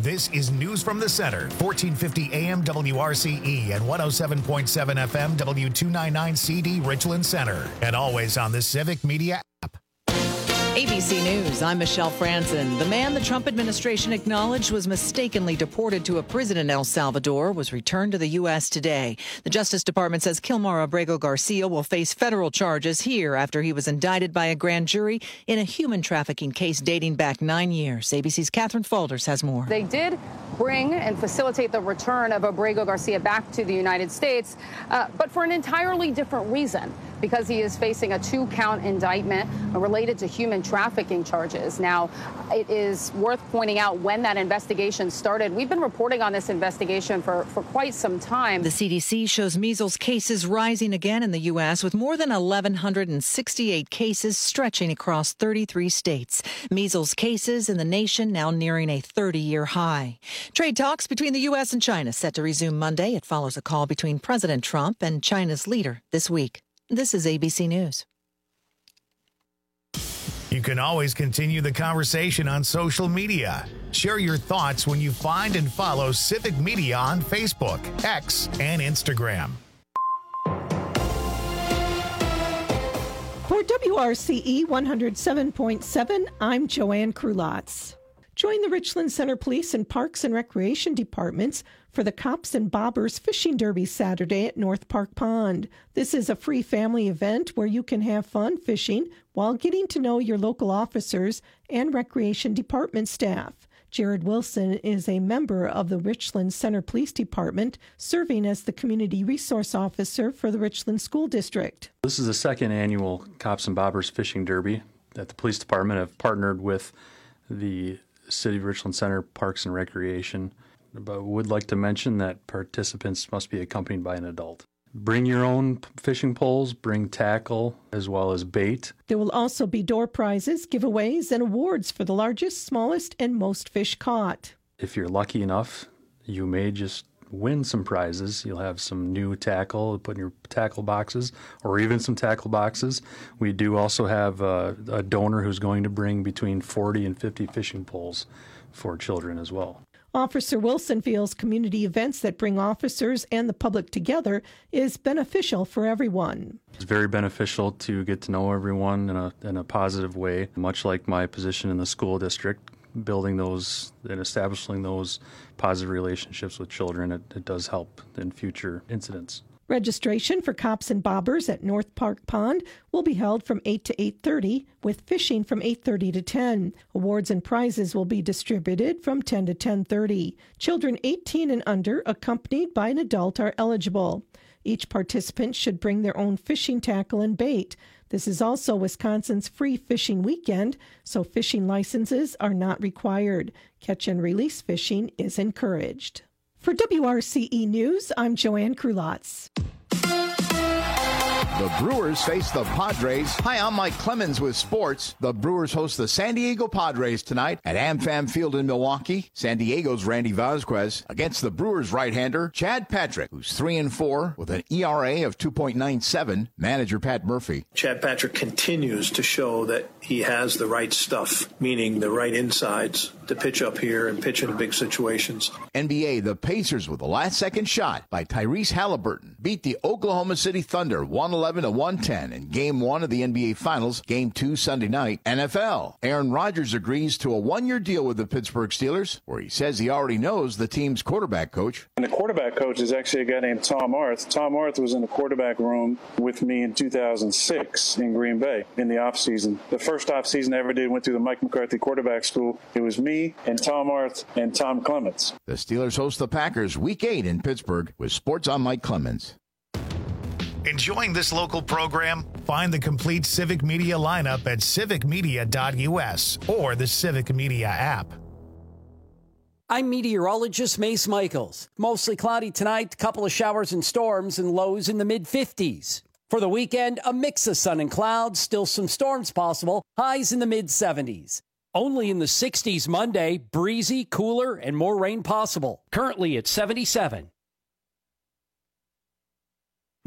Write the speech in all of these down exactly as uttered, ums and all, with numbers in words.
This is News from the Center, fourteen fifty A M W R C E and one oh seven point seven F M W two ninety-nine C D Richland Center. And always on the Civic Media app. A B C News, I'm Michelle Franzen. The man the Trump administration acknowledged was mistakenly deported to a prison in El Salvador was returned to the U S today. The Justice Department says Kilmar Abrego Garcia will face federal charges here after he was indicted by a grand jury in a human trafficking case dating back nine years. A B C's Catherine Faulders has more. They did bring and facilitate the return of Abrego Garcia back to the United States, uh, but for an entirely different reason, because he is facing a two-count indictment related to human trafficking charges. Now, it is worth pointing out when that investigation started. We've been reporting on this investigation for, for quite some time. The C D C shows measles cases rising again in the U S with more than one thousand one hundred sixty-eight cases stretching across thirty-three states. Measles cases in the nation now nearing a thirty-year high. Trade talks between the U S and China set to resume Monday. It follows a call between President Trump and China's leader this week. This is A B C News. You can always continue the conversation on social media. Share your thoughts when you find and follow Civic Media on Facebook, X, and Instagram. For W R C E one oh seven point seven, I'm Joanne Krulotz. Join the Richland Center Police and Parks and Recreation Departments for the Cops and Bobbers Fishing Derby Saturday at North Park Pond. This is a free family event where you can have fun fishing while getting to know your local officers and recreation department staff. Jared Wilson is a member of the Richland Center Police Department, serving as the Community Resource Officer for the Richland School District. This is the second annual Cops and Bobbers Fishing Derby that the Police Department have partnered with the City of Richland Center Parks and Recreation, but would like to mention that participants must be accompanied by an adult. Bring your own fishing poles, bring tackle, as well as bait. There will also be door prizes, giveaways, and awards for the largest, smallest, and most fish caught. If you're lucky enough, you may just win some prizes. You'll have some new tackle to put in your tackle boxes, or even some tackle boxes. We do also have a, a donor who's going to bring between forty and fifty fishing poles for children as well. Officer Wilson feels community events that bring officers and the public together is beneficial for everyone. It's very beneficial to get to know everyone in a, in a positive way, much like my position in the school district. Building those and establishing those positive relationships with children, it, it does help in future incidents. Registration for Cops and Bobbers at North Park Pond will be held from eight to eight thirty, with fishing from eight thirty to ten. Awards and prizes will be distributed from ten to ten thirty. Children eighteen and under, accompanied by an adult, are eligible. Each participant should bring their own fishing tackle and bait. This is also Wisconsin's free fishing weekend, so fishing licenses are not required. Catch and release fishing is encouraged. For W R C E News, I'm Joanne Krulotz. The Brewers face the Padres. Hi, I'm Mike Clemens with sports. The Brewers host the San Diego Padres tonight at AmFam Field in Milwaukee. San Diego's Randy Vasquez against the Brewers right-hander Chad Patrick, who's three and four with an E R A of two point nine seven. Manager Pat Murphy. Chad Patrick continues to show that he has the right stuff, meaning the right insides to pitch up here and pitch in big situations. N B A, the Pacers with a last-second shot by Tyrese Halliburton beat the Oklahoma City Thunder one eleven to one ten in Game one of the N B A Finals, Game two Sunday night. N F L, Aaron Rodgers agrees to a one-year deal with the Pittsburgh Steelers, where he says he already knows the team's quarterback coach. And the quarterback coach is actually a guy named Tom Arth. Tom Arth was in the quarterback room with me in two thousand six in Green Bay in the offseason. The first offseason I ever did went through the Mike McCarthy quarterback school. It was me and Tom Arth and Tom Clements. The Steelers host the Packers Week eight in Pittsburgh with Sports on Mike Clemens. Enjoying this local program? Find the complete Civic Media lineup at civic media dot u s or the Civic Media app. I'm meteorologist Mace Michaels. Mostly cloudy tonight, couple of showers and storms, and lows in the mid fifties. For the weekend, a mix of sun and clouds, still some storms possible, highs in the mid seventies. Only in the sixties Monday, breezy, cooler, and more rain possible. Currently at seventy-seven.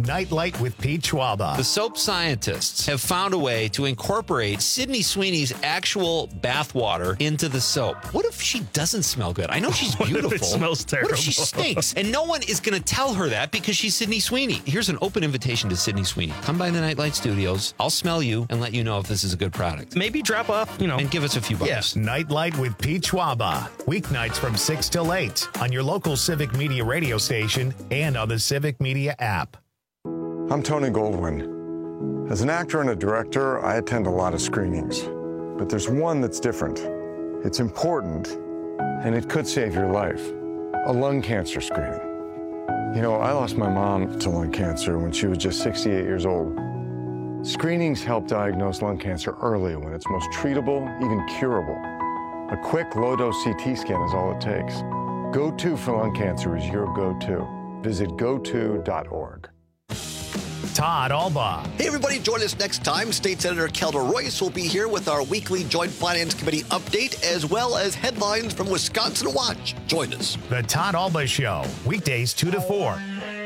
Nightlight with Pete Schwaba. The soap scientists have found a way to incorporate Sydney Sweeney's actual bath water into the soap. What if she doesn't smell good? I know she's beautiful. What if it smells terrible? What if she stinks? And no one is going to tell her that because she's Sydney Sweeney. Here's an open invitation to Sydney Sweeney. Come by the Nightlight Studios. I'll smell you and let you know if this is a good product. Maybe drop off, you know. And give us a few bucks. Yes. Nightlight with Pete Schwaba. Weeknights from six till eight on your local Civic Media radio station and on the Civic Media app. I'm Tony Goldwyn. As an actor and a director, I attend a lot of screenings. But there's one that's different. It's important, and it could save your life. A lung cancer screening. You know, I lost my mom to lung cancer when she was just sixty-eight years old. Screenings help diagnose lung cancer early when it's most treatable, even curable. A quick low-dose C T scan is all it takes. Go to for lung cancer is your go-to. Visit go to dot org. Todd Alba. Hey, everybody, join us next time. State Senator Kelda Royce will be here with our weekly Joint Finance Committee update, as well as headlines from Wisconsin Watch. Join us. The Todd Alba Show, weekdays two to four.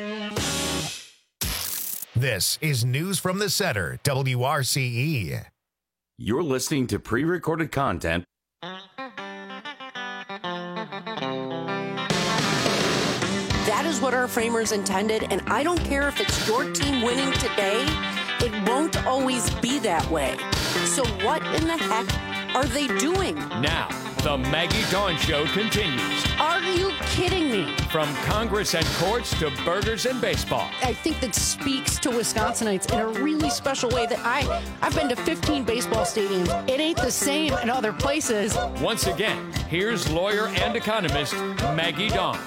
This is News from the Center, W R C E. You're listening to pre-recorded content. That is what our framers intended, and I don't care if it's your team winning today, it won't always be that way. So what in the heck are they doing? Now, the Maggie Dawn Show continues. Are you kidding me? From Congress and courts to burgers and baseball. I think that speaks to Wisconsinites in a really special way that I, I've been to fifteen baseball stadiums. It ain't the same in other places. Once again, here's lawyer and economist Maggie Dawn.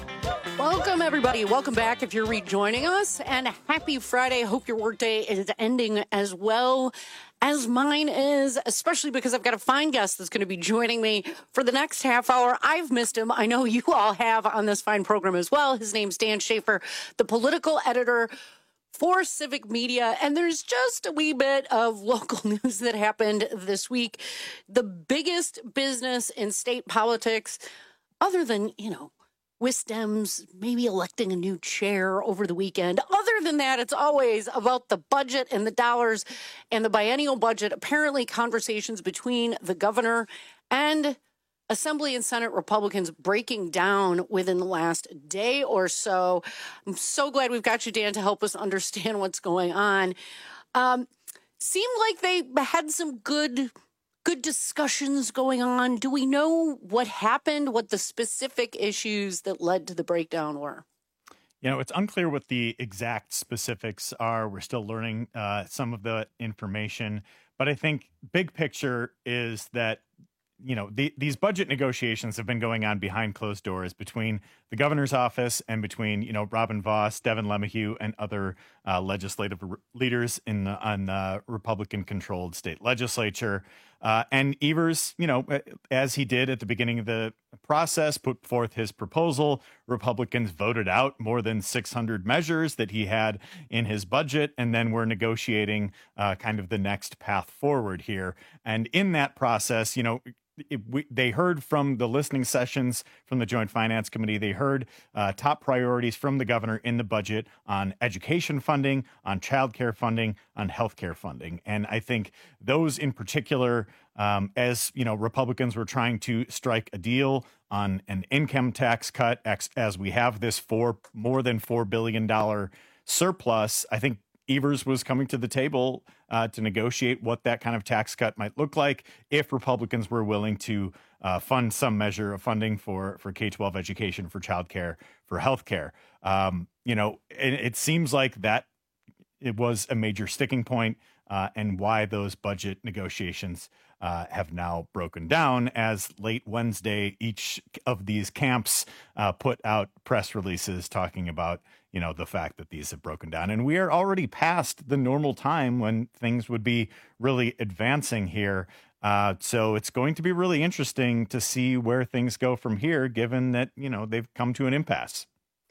Welcome, everybody. Welcome back if you're rejoining us. And happy Friday. Hope your workday is ending as well as mine is, especially because I've got a fine guest that's going to be joining me for the next half hour. I've missed him. I know you all have on this fine program as well. His name's Dan Schaefer, the political editor for Civic Media. And there's just a wee bit of local news that happened this week. The biggest business in state politics, other than, you know, Wisdems maybe electing a new chair over the weekend. Other than that, it's always about the budget and the dollars and the biennial budget. Apparently, conversations between the governor and Assembly and Senate Republicans breaking down within the last day or so. I'm so glad we've got you, Dan, to help us understand what's going on. Um, seemed like they had some good Good discussions going on. Do we know what happened, what the specific issues that led to the breakdown were? You know, it's unclear what the exact specifics are. We're still learning uh, some of the information. But I think big picture is that, you know, the, these budget negotiations have been going on behind closed doors between the governor's office and between, you know, Robin Vos, Devin LeMahieu, and other uh, legislative re- leaders in the, on the Republican-controlled state legislature. Uh, and Evers, you know, as he did at the beginning of the process, put forth his proposal. Republicans voted out more than six hundred measures that he had in his budget, and then we're negotiating uh, kind of the next path forward here. And in that process, you know, It, we, they heard from the listening sessions from the Joint Finance Committee. They heard uh, top priorities from the governor in the budget on education funding, on childcare funding, on healthcare funding. And I think those in particular, um, as you know, Republicans were trying to strike a deal on an income tax cut, as we have this four more than four billion dollars surplus. I think Evers was coming to the table uh, to negotiate what that kind of tax cut might look like if Republicans were willing to uh, fund some measure of funding for, for K twelve education, for childcare, for healthcare. Um, you know, it, it seems like that it was a major sticking point uh, and why those budget negotiations uh, have now broken down, as late Wednesday, each of these camps uh, put out press releases talking about, you know, the fact that these have broken down. And we are already past the normal time when things would be really advancing here. Uh, so it's going to be really interesting to see where things go from here, given that, you know, they've come to an impasse.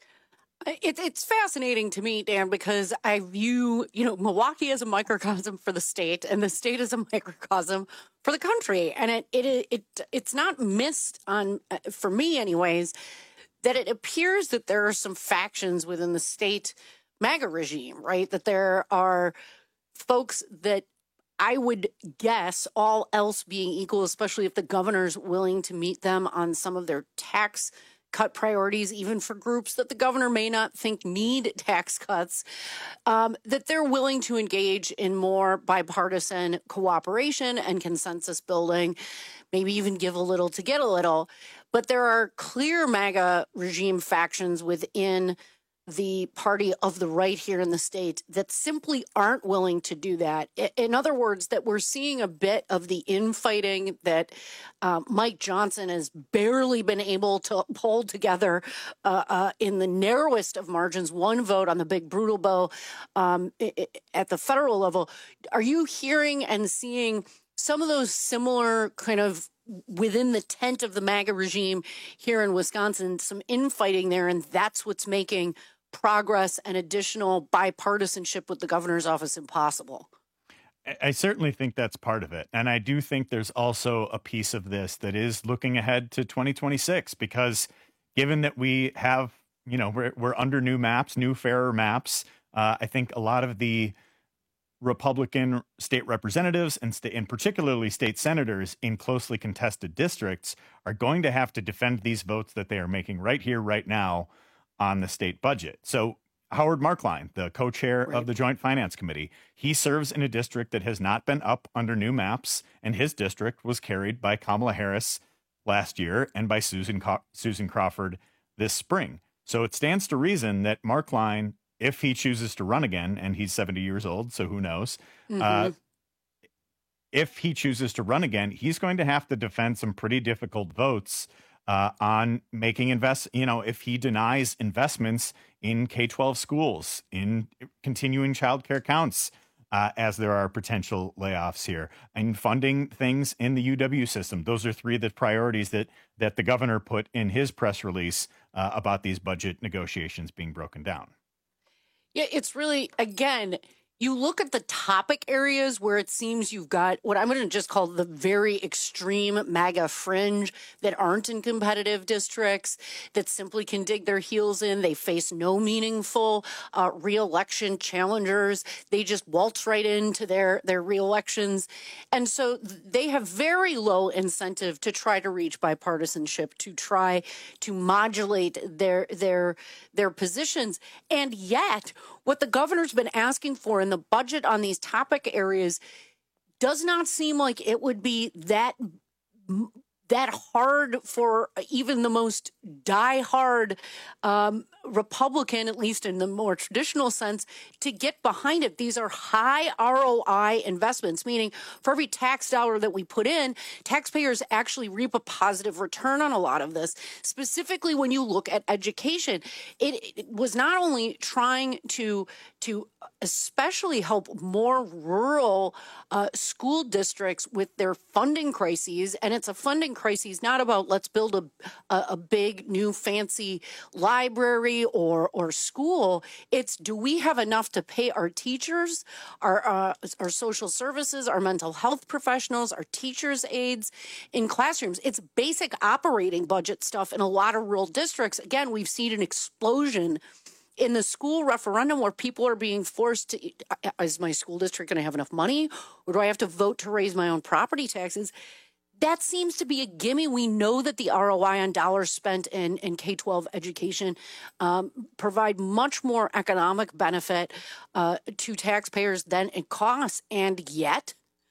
It, it's fascinating to me, Dan, because I view, you know, Milwaukee as a microcosm for the state, and the state as a microcosm for the country. And it it it it's not missed on, for me anyways, that it appears that there are some factions within the state MAGA regime, right? That there are folks that I would guess, all else being equal, especially if the governor's willing to meet them on some of their tax cut priorities, even for groups that the governor may not think need tax cuts, um, that they're willing to engage in more bipartisan cooperation and consensus building, maybe even give a little to get a little. But there are clear MAGA regime factions within the party of the right here in the state that simply aren't willing to do that. In other words, that we're seeing a bit of the infighting that uh, Mike Johnson has barely been able to hold together uh, uh, in the narrowest of margins, one vote on the big brutal bill um, at the federal level. Are you hearing and seeing some of those similar kind of within the tent of the MAGA regime here in Wisconsin, some infighting there, and that's what's making progress and additional bipartisanship with the governor's office impossible? I certainly think that's part of it. And I do think there's also a piece of this that is looking ahead to twenty twenty-six, because given that we have, you know, we're, we're under new maps, new fairer maps, uh, I think a lot of the Republican state representatives and, sta- and particularly state senators in closely contested districts are going to have to defend these votes that they are making right here, right now on the state budget. So Howard Marklein, the co-chair right. of the Joint Finance Committee, he serves in a district that has not been up under new maps, and his district was carried by Kamala Harris last year and by Susan Co- Susan Crawford this spring. So it stands to reason that Marklein, if he chooses to run again, and he's seventy years old, so who knows, mm-hmm. uh, if he chooses to run again, he's going to have to defend some pretty difficult votes Uh, on making invest, you know, if he denies investments in K twelve schools, in continuing childcare counts, uh, as there are potential layoffs here, and funding things in the U W system. Those are three of the priorities that that the governor put in his press release uh, about these budget negotiations being broken down. Yeah, it's really, again, you look at the topic areas where it seems you've got what I'm going to just call the very extreme MAGA fringe that aren't in competitive districts, that simply can dig their heels in. They face no meaningful uh, reelection challengers. They just waltz right into their, their reelections. And so they have very low incentive to try to reach bipartisanship, to try to modulate their, their, their positions. And yet, what the governor's been asking for in the budget on these topic areas does not seem like it would be that that hard for even the most diehard um, Republican, at least in the more traditional sense, to get behind it. These are high R O I investments, meaning for every tax dollar that we put in, taxpayers actually reap a positive return on a lot of this. Specifically, when you look at education, it, it was not only trying to to especially help more rural uh, school districts with their funding crises, and it's a funding crisis not about let's build a a, a big new fancy library or or school. It's, do we have enough to pay our teachers, our uh, our social services, our mental health professionals, our teachers' aides in classrooms? It's basic operating budget stuff in a lot of rural districts. Again, we've seen an explosion in the school referendum where people are being forced to, is my school district going to have enough money, or do I have to vote to raise my own property taxes? That seems to be a gimme. We know that the R O I on dollars spent in, in K twelve education um, provide much more economic benefit uh, to taxpayers than it costs. And yet,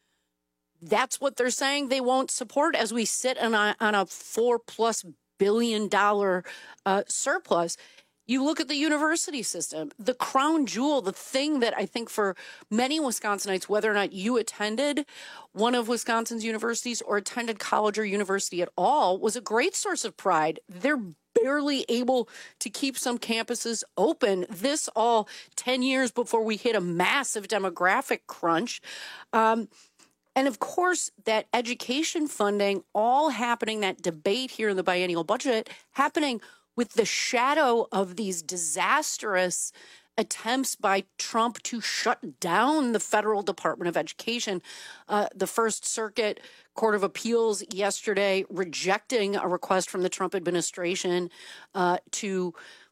that's what they're saying they won't support as we sit on a, on a four plus billion dollar uh, surplus. You look at the university system, the crown jewel, the thing that I think for many Wisconsinites, whether or not you attended one of Wisconsin's universities or attended college or university at all, was a great source of pride. They're barely able to keep some campuses open. This all ten years before we hit a massive demographic crunch. Um, And of course, that education funding all happening, that debate here in the biennial budget happening with the shadow of these disastrous attempts by Trump to shut down the federal Department of Education. Uh, the First Circuit Court of Appeals yesterday rejecting a request from the Trump administration uh, to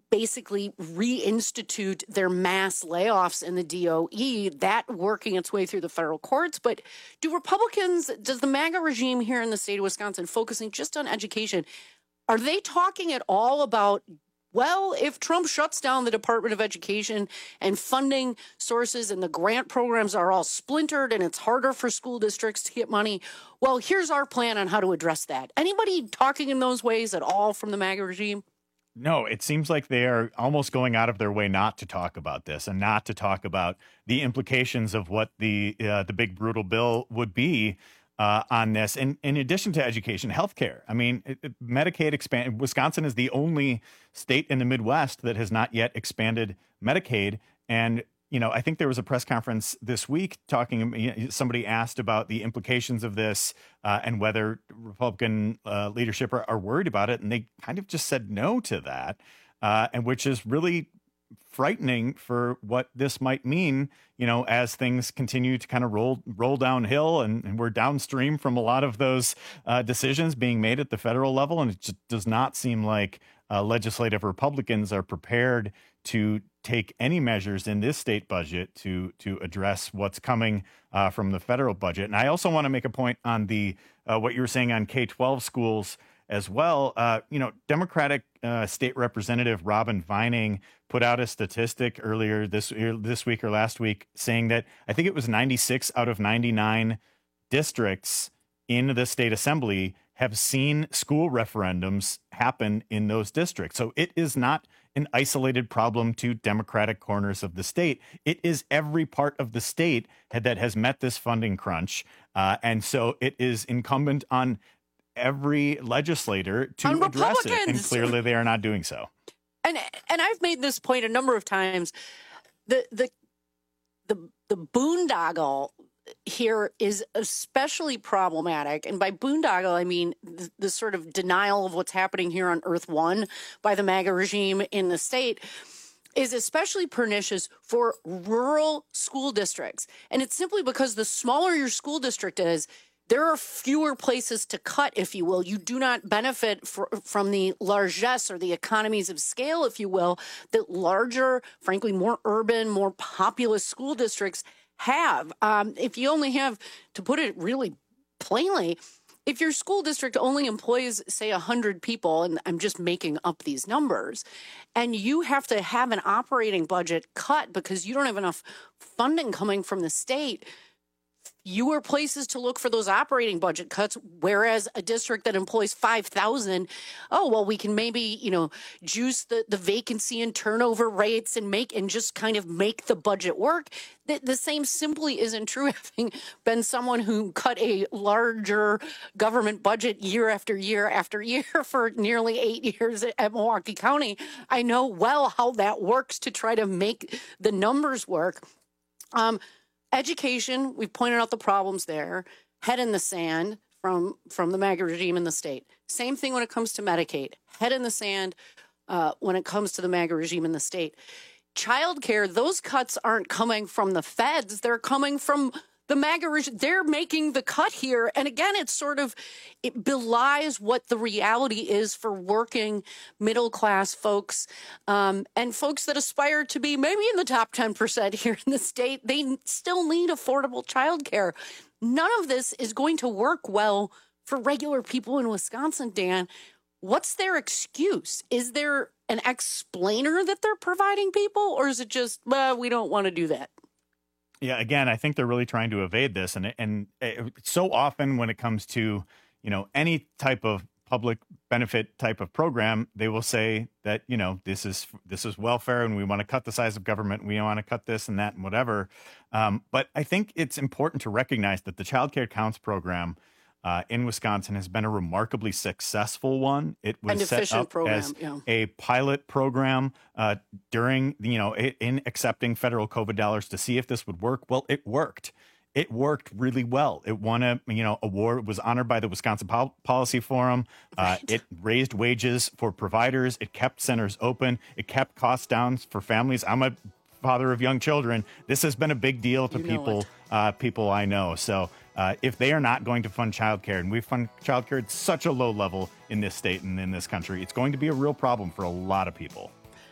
basically reinstitute their mass layoffs in the D O E, that working its way through the federal courts. But do Republicans, does the MAGA regime here in the state of Wisconsin, focusing just on education, are they talking at all about, well, if Trump shuts down the Department of Education and funding sources and the grant programs are all splintered and it's harder for school districts to get money, well, here's our plan on how to address that? Anybody talking in those ways at all from the MAGA regime? No, it seems like they are almost going out of their way not to talk about this and not to talk about the implications of what the uh, the big brutal bill would be uh, on this. And in addition to education, healthcare. I mean, it, it, Medicaid expand. Wisconsin is the only state in the Midwest that has not yet expanded Medicaid. And you know, I think there was a press conference this week talking, you know, somebody asked about the implications of this uh, and whether Republican uh, leadership are, are worried about it. And they kind of just said no to that, uh, and which is really frightening for what this might mean, you know, as things continue to kind of roll roll downhill and, and we're downstream from a lot of those uh, decisions being made at the federal level. And it just does not seem like uh, legislative Republicans are prepared to take any measures in this state budget to to address what's coming uh, from the federal budget. And I also want to make a point on the uh, what you were saying on K twelve schools as well. Uh, you know, Democratic uh, State Representative Robin Vining put out a statistic earlier this this week or last week saying that I think it was ninety-six out of ninety-nine districts in the state assembly have seen school referendums happen in those districts. So it is not an isolated problem to Democratic corners of the state. It is every part of the state that has met this funding crunch. Uh, and so it is incumbent on every legislator to on address it. And clearly they are not doing so. And and I've made this point a number of times. The the the the boondoggle here is especially problematic. And by boondoggle, I mean the, the sort of denial of what's happening here on Earth One by the MAGA regime in the state is especially pernicious for rural school districts. And it's simply because the smaller your school district is, there are fewer places to cut, if you will. You do not benefit for, from the largesse or the economies of scale, if you will, that larger, frankly, more urban, more populous school districts have. Um, if you only have, to put it really plainly, if your school district only employs, say, one hundred people, and I'm just making up these numbers, and you have to have an operating budget cut because you don't have enough funding coming from the state, fewer places to look for those operating budget cuts, whereas a district that employs five thousand, oh, well, we can maybe, you know, juice the, the vacancy and turnover rates and make and just kind of make the budget work. The, the same simply isn't true. Having been someone who cut a larger government budget year after year after year for nearly eight years at Milwaukee County, I know well how that works to try to make the numbers work. Um, Education, we've pointed out the problems there. Head in the sand from, from the MAGA regime in the state. Same thing when it comes to Medicaid. Head in the sand uh, when it comes to the MAGA regime in the state. Childcare, those cuts aren't coming from the feds. They're coming from the MAGA regime. They're making the cut here. And again, it's sort of, it belies what the reality is for working middle-class folks um, and folks that aspire to be maybe in the top ten percent here in the state. They still need affordable childcare. None of this is going to work well for regular people in Wisconsin, Dan. What's their excuse? Is there an explainer that they're providing people, or is it just, well, we don't want to do that? Yeah, again, I think they're really trying to evade this. And and so often when it comes to, you know, any type of public benefit type of program, they will say that, you know, this is this is welfare and we want to cut the size of government. We want to cut this and that and whatever. Um, but I think it's important to recognize that the Child Care Counts program uh, in Wisconsin has been a remarkably successful one. It was set up program, as yeah. a pilot program uh, during, you know, in accepting federal COVID dollars to see if this would work. Well, it worked. It worked really well. It won a, you know, award. It was honored by the Wisconsin Pol- Policy Forum. Uh, right. It raised wages for providers. It kept centers open. It kept costs down for families. I'm a father of young children. This has been a big deal to you people, uh, people I know. So uh, if they are not going to fund childcare, and we fund childcare at such a low level in this state and in this country, it's going to be a real problem for a lot of people.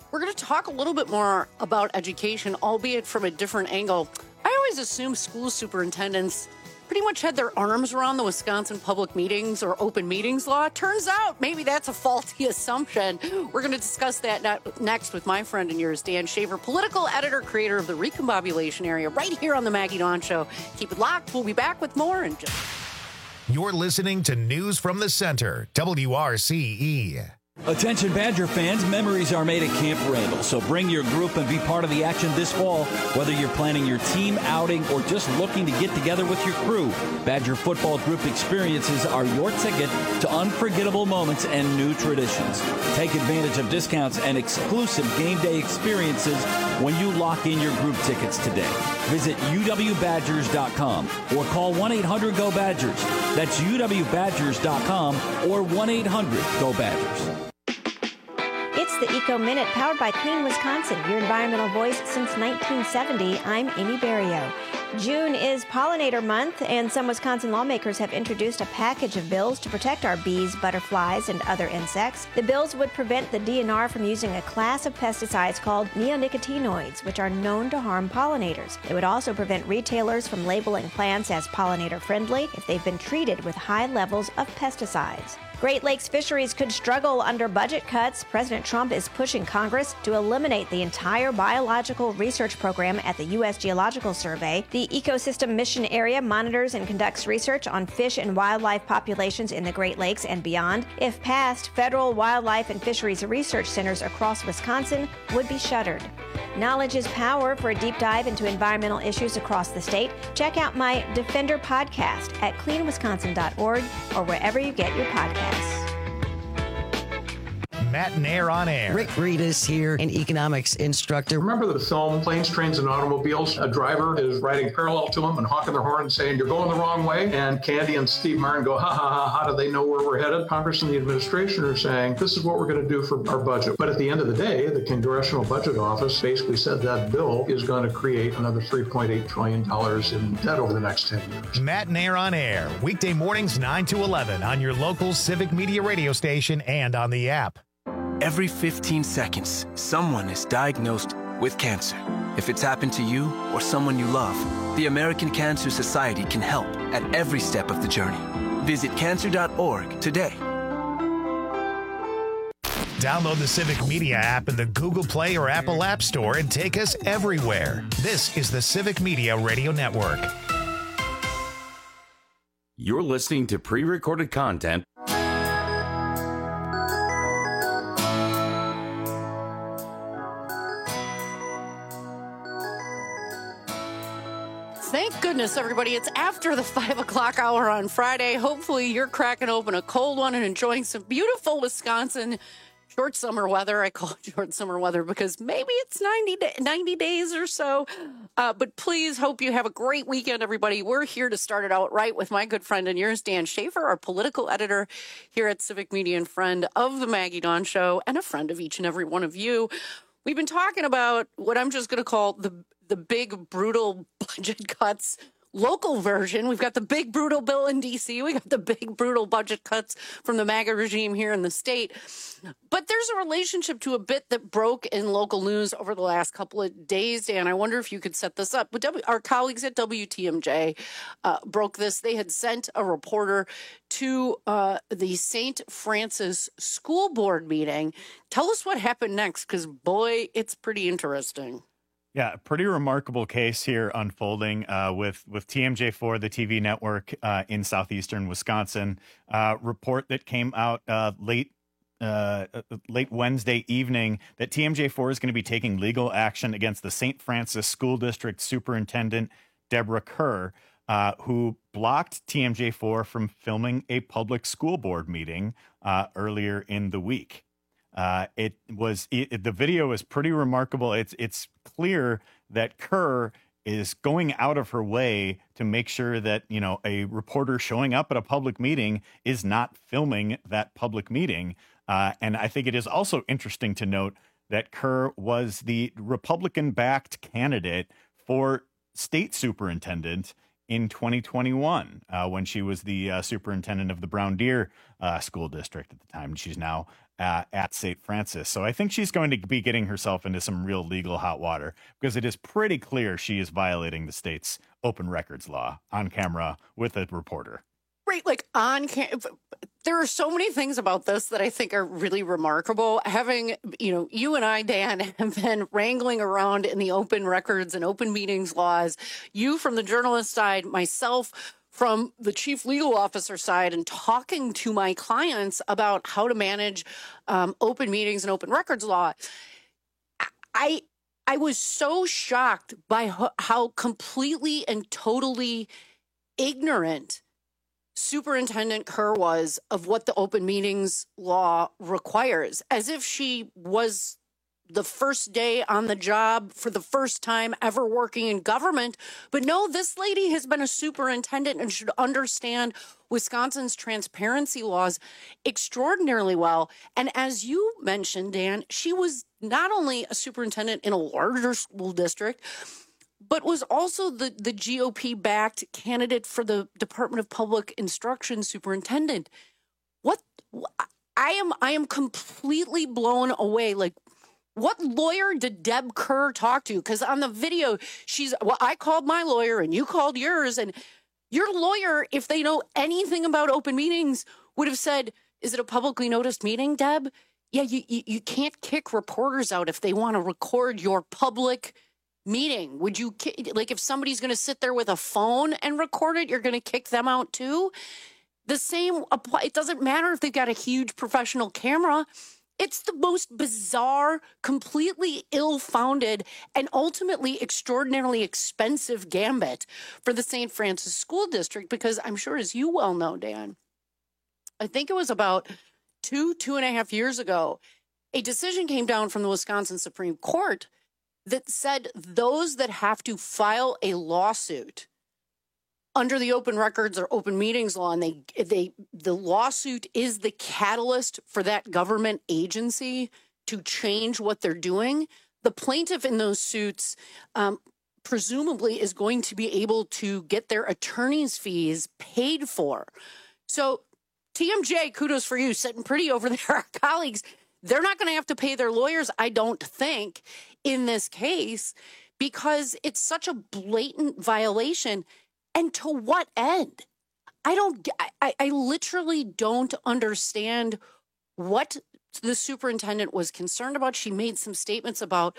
We're going to talk a little bit more about education, albeit from a different angle. I always assume school superintendents pretty much had their arms around the Wisconsin public meetings or open meetings law. Turns out maybe that's a faulty assumption. We're going to discuss that next with my friend and yours, Dan Shaver, political editor, creator of the Recombobulation Area, right here on the Maggie Dawn Show. Keep it locked. We'll be back with more in just... You're listening to News from the Center, W R C E. Attention Badger fans, memories are made at Camp Randall, so bring your group and be part of the action this fall. Whether you're planning your team outing or just looking to get together with your crew, Badger football group experiences are your ticket to unforgettable moments and new traditions. Take advantage of discounts and exclusive game day experiences when you lock in your group tickets today. Visit U W Badgers dot com or call one eight hundred go Badgers. That's U W Badgers dot com or one eight hundred go Badgers. It's the Eco Minute, powered by Clean Wisconsin, your environmental voice since nineteen seventy. I'm Amy Berrio. June is Pollinator Month, and some Wisconsin lawmakers have introduced a package of bills to protect our bees, butterflies, and other insects. The bills would prevent the D N R from using a class of pesticides called neonicotinoids, which are known to harm pollinators. They would also prevent retailers from labeling plants as pollinator-friendly if they've been treated with high levels of pesticides. Great Lakes fisheries could struggle under budget cuts. President Trump is pushing Congress to eliminate the entire biological research program at the U S Geological Survey. The Ecosystem Mission Area monitors and conducts research on fish and wildlife populations in the Great Lakes and beyond. If passed, federal wildlife and fisheries research centers across Wisconsin would be shuttered. Knowledge is power. For a deep dive into environmental issues across the state, check out my Defender podcast at clean wisconsin dot org or wherever you get your podcasts. Matt and Air on Air. Rick Reedus here, an economics instructor. Remember the film Planes, Trains, and Automobiles? A driver is riding parallel to him and honking their horn and saying, "You're going the wrong way." And Candy and Steve Martin go, ha, ha, ha, how do they know where we're headed? Congress and the administration are saying, this is what we're going to do for our budget. But at the end of the day, the Congressional Budget Office basically said that bill is going to create another three point eight trillion dollars in debt over the next ten years. Matt and Air on Air, weekday mornings nine to eleven on your local Civic Media radio station and on the app. Every fifteen seconds, someone is diagnosed with cancer. If it's happened to you or someone you love, the American Cancer Society can help at every step of the journey. Visit cancer dot org today. Download the Civic Media app in the Google Play or Apple App Store and take us everywhere. This is the Civic Media Radio Network. You're listening to pre-recorded content. Thank goodness, everybody. It's after the five o'clock hour on Friday. Hopefully you're cracking open a cold one and enjoying some beautiful Wisconsin short summer weather. I call it short summer weather because maybe it's ninety, ninety days or so. Uh, but please hope you have a great weekend, everybody. We're here to start it out right with my good friend and yours, Dan Shaver, our political editor here at Civic Media and friend of the Maggie Dawn Show and a friend of each and every one of you. We've been talking about what I'm just going to call the the big, brutal budget cuts local version. We've got the big, brutal bill in D C. We got the big, brutal budget cuts from the MAGA regime here in the state. But there's a relationship to a bit that broke in local news over the last couple of days, Dan. I wonder if you could set this up. But w- our colleagues at W T M J uh, broke this. They had sent a reporter to uh, the Saint Francis School Board meeting. Tell us what happened next, because, boy, it's pretty interesting. Yeah, a pretty remarkable case here unfolding uh, with, with T M J four, the T V network uh, in southeastern Wisconsin. Uh, report that came out uh, late uh, late Wednesday evening that T M J four is going to be taking legal action against the Saint Francis School District Superintendent, Deborah Kerr, uh, who blocked T M J four from filming a public school board meeting uh, earlier in the week. Uh, it was it, the video is pretty remarkable. It's it's clear that Kerr is going out of her way to make sure that, you know, a reporter showing up at a public meeting is not filming that public meeting. Uh, and I think it is also interesting to note that Kerr was the Republican-backed candidate for state superintendent in twenty twenty-one, uh, when she was the uh, superintendent of the Brown Deer uh, School District at the time. She's now uh, at Saint Francis. So I think she's going to be getting herself into some real legal hot water because it is pretty clear she is violating the state's open records law on camera with a reporter. Right, like on cam- there are so many things about this that I think are really remarkable. Having, you know, you and I, Dan, have been wrangling around in the open records and open meetings laws. You from the journalist side, myself from the chief legal officer side, and talking to my clients about how to manage um, open meetings and open records law. I I was so shocked by ho- how completely and totally ignorant Superintendent Kerr was of what the open meetings law requires, as if she was the first day on the job for the first time ever working in government. But no, this lady has been a superintendent and should understand Wisconsin's transparency laws extraordinarily well. And as you mentioned, Dan, she was not only a superintendent in a larger school district, but was also the, the G O P-backed candidate for the Department of Public Instruction superintendent. What I am, I am completely blown away. Like, what lawyer did Deb Kerr talk to? Because on the video, she's, well, I called my lawyer and you called yours. And your lawyer, if they know anything about open meetings, would have said, is it a publicly noticed meeting, Deb? Yeah, you, you, you can't kick reporters out if they want to record your public meeting. Would you, like, if somebody's going to sit there with a phone and record it, you're going to kick them out too? The same apply. It doesn't matter if they've got a huge professional camera. It's the most bizarre, completely ill-founded, and ultimately extraordinarily expensive gambit for the Saint Francis School District, because I'm sure, as you well know, Dan, I think it was about two, two and a half years ago, a decision came down from the Wisconsin Supreme Court that said those that have to file a lawsuit under the open records or open meetings law, and they they the lawsuit is the catalyst for that government agency to change what they're doing, the plaintiff in those suits um, presumably is going to be able to get their attorney's fees paid for. So T M J, kudos for you, sitting pretty over there. Our colleagues, they're not going to have to pay their lawyers, I don't think, in this case, because it's such a blatant violation. And to what end? I don't, I, I literally don't understand what the superintendent was concerned about. She made some statements about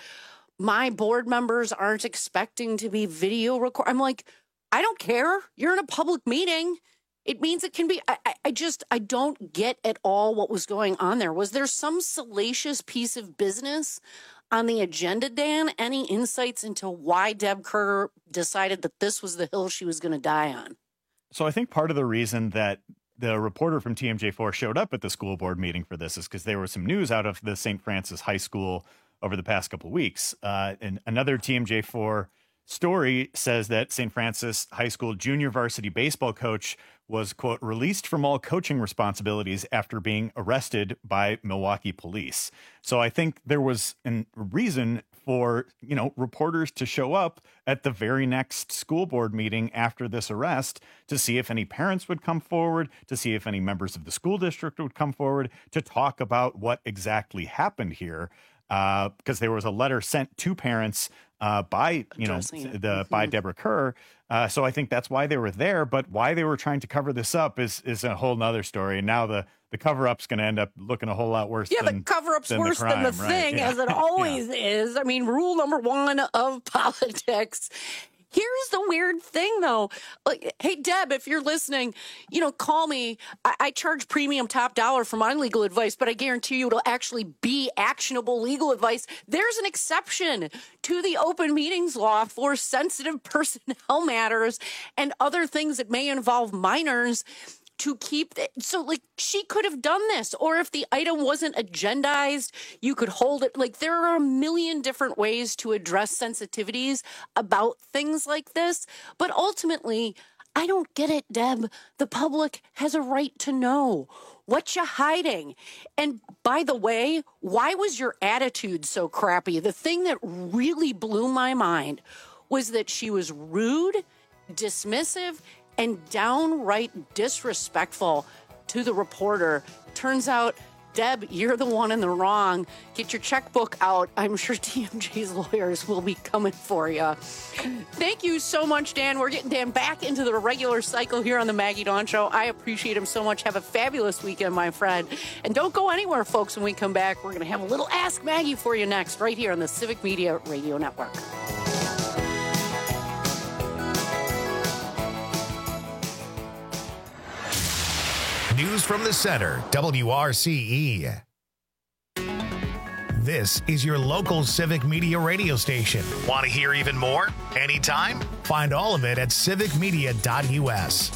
my board members aren't expecting to be video record. I'm like, I don't care. You're in a public meeting. It means it can be, I, I just, I don't get at all what was going on there. Was there some salacious piece of business on the agenda, Dan? Any insights into why Deb Kerr decided that this was the hill she was going to die on? So I think part of the reason that the reporter from T M J four showed up at the school board meeting for this is because there was some news out of the Saint Francis High School over the past couple of weeks. Uh, and another T M J four story says that Saint Francis High School junior varsity baseball coach was, quote, released from all coaching responsibilities after being arrested by Milwaukee police. So I think there was a reason for, you know, reporters to show up at the very next school board meeting after this arrest to see if any parents would come forward, to see if any members of the school district would come forward to talk about what exactly happened here. Uh, because there was a letter sent to parents uh, by, you know, the mm-hmm. by Deborah Kerr. Uh, so I think that's why they were there. But why they were trying to cover this up is is a whole nother story. And now the, the cover up's going to end up looking a whole lot worse. Yeah, than, the cover up's than worse the crime, than the right? thing, Yeah. as it always yeah. is. I mean, rule number one of politics. Here's the weird thing, though. Like, hey, Deb, if you're listening, you know, call me. I, I charge premium top dollar for my legal advice, but I guarantee you it'll actually be actionable legal advice. There's an exception to the open meetings law for sensitive personnel matters and other things that may involve minors to keep it. So, like, she could have done this. Or if the item wasn't agendized, you could hold it. Like, there are a million different ways to address sensitivities about things like this. But ultimately, I don't get it, Deb. The public has a right to know. What you hiding? And by the way, why was your attitude so crappy? The thing that really blew my mind was that she was rude, dismissive, and downright disrespectful to the reporter. Turns out Deb, you're the one in the wrong. Get your checkbook out. I'm sure D M J's lawyers will be coming for you. Thank you so much, Dan. We're getting Dan back into the regular cycle here on the Maggie Dawn Show. I appreciate him so much. Have a fabulous weekend, my friend. And don't go anywhere, folks. When we come back, we're going to have a little Ask Maggie for you next, right here on the Civic Media Radio Network. News from the center, W R C E. This is your local Civic Media radio station. Want to hear even more? Anytime? Find all of it at civic media dot U S.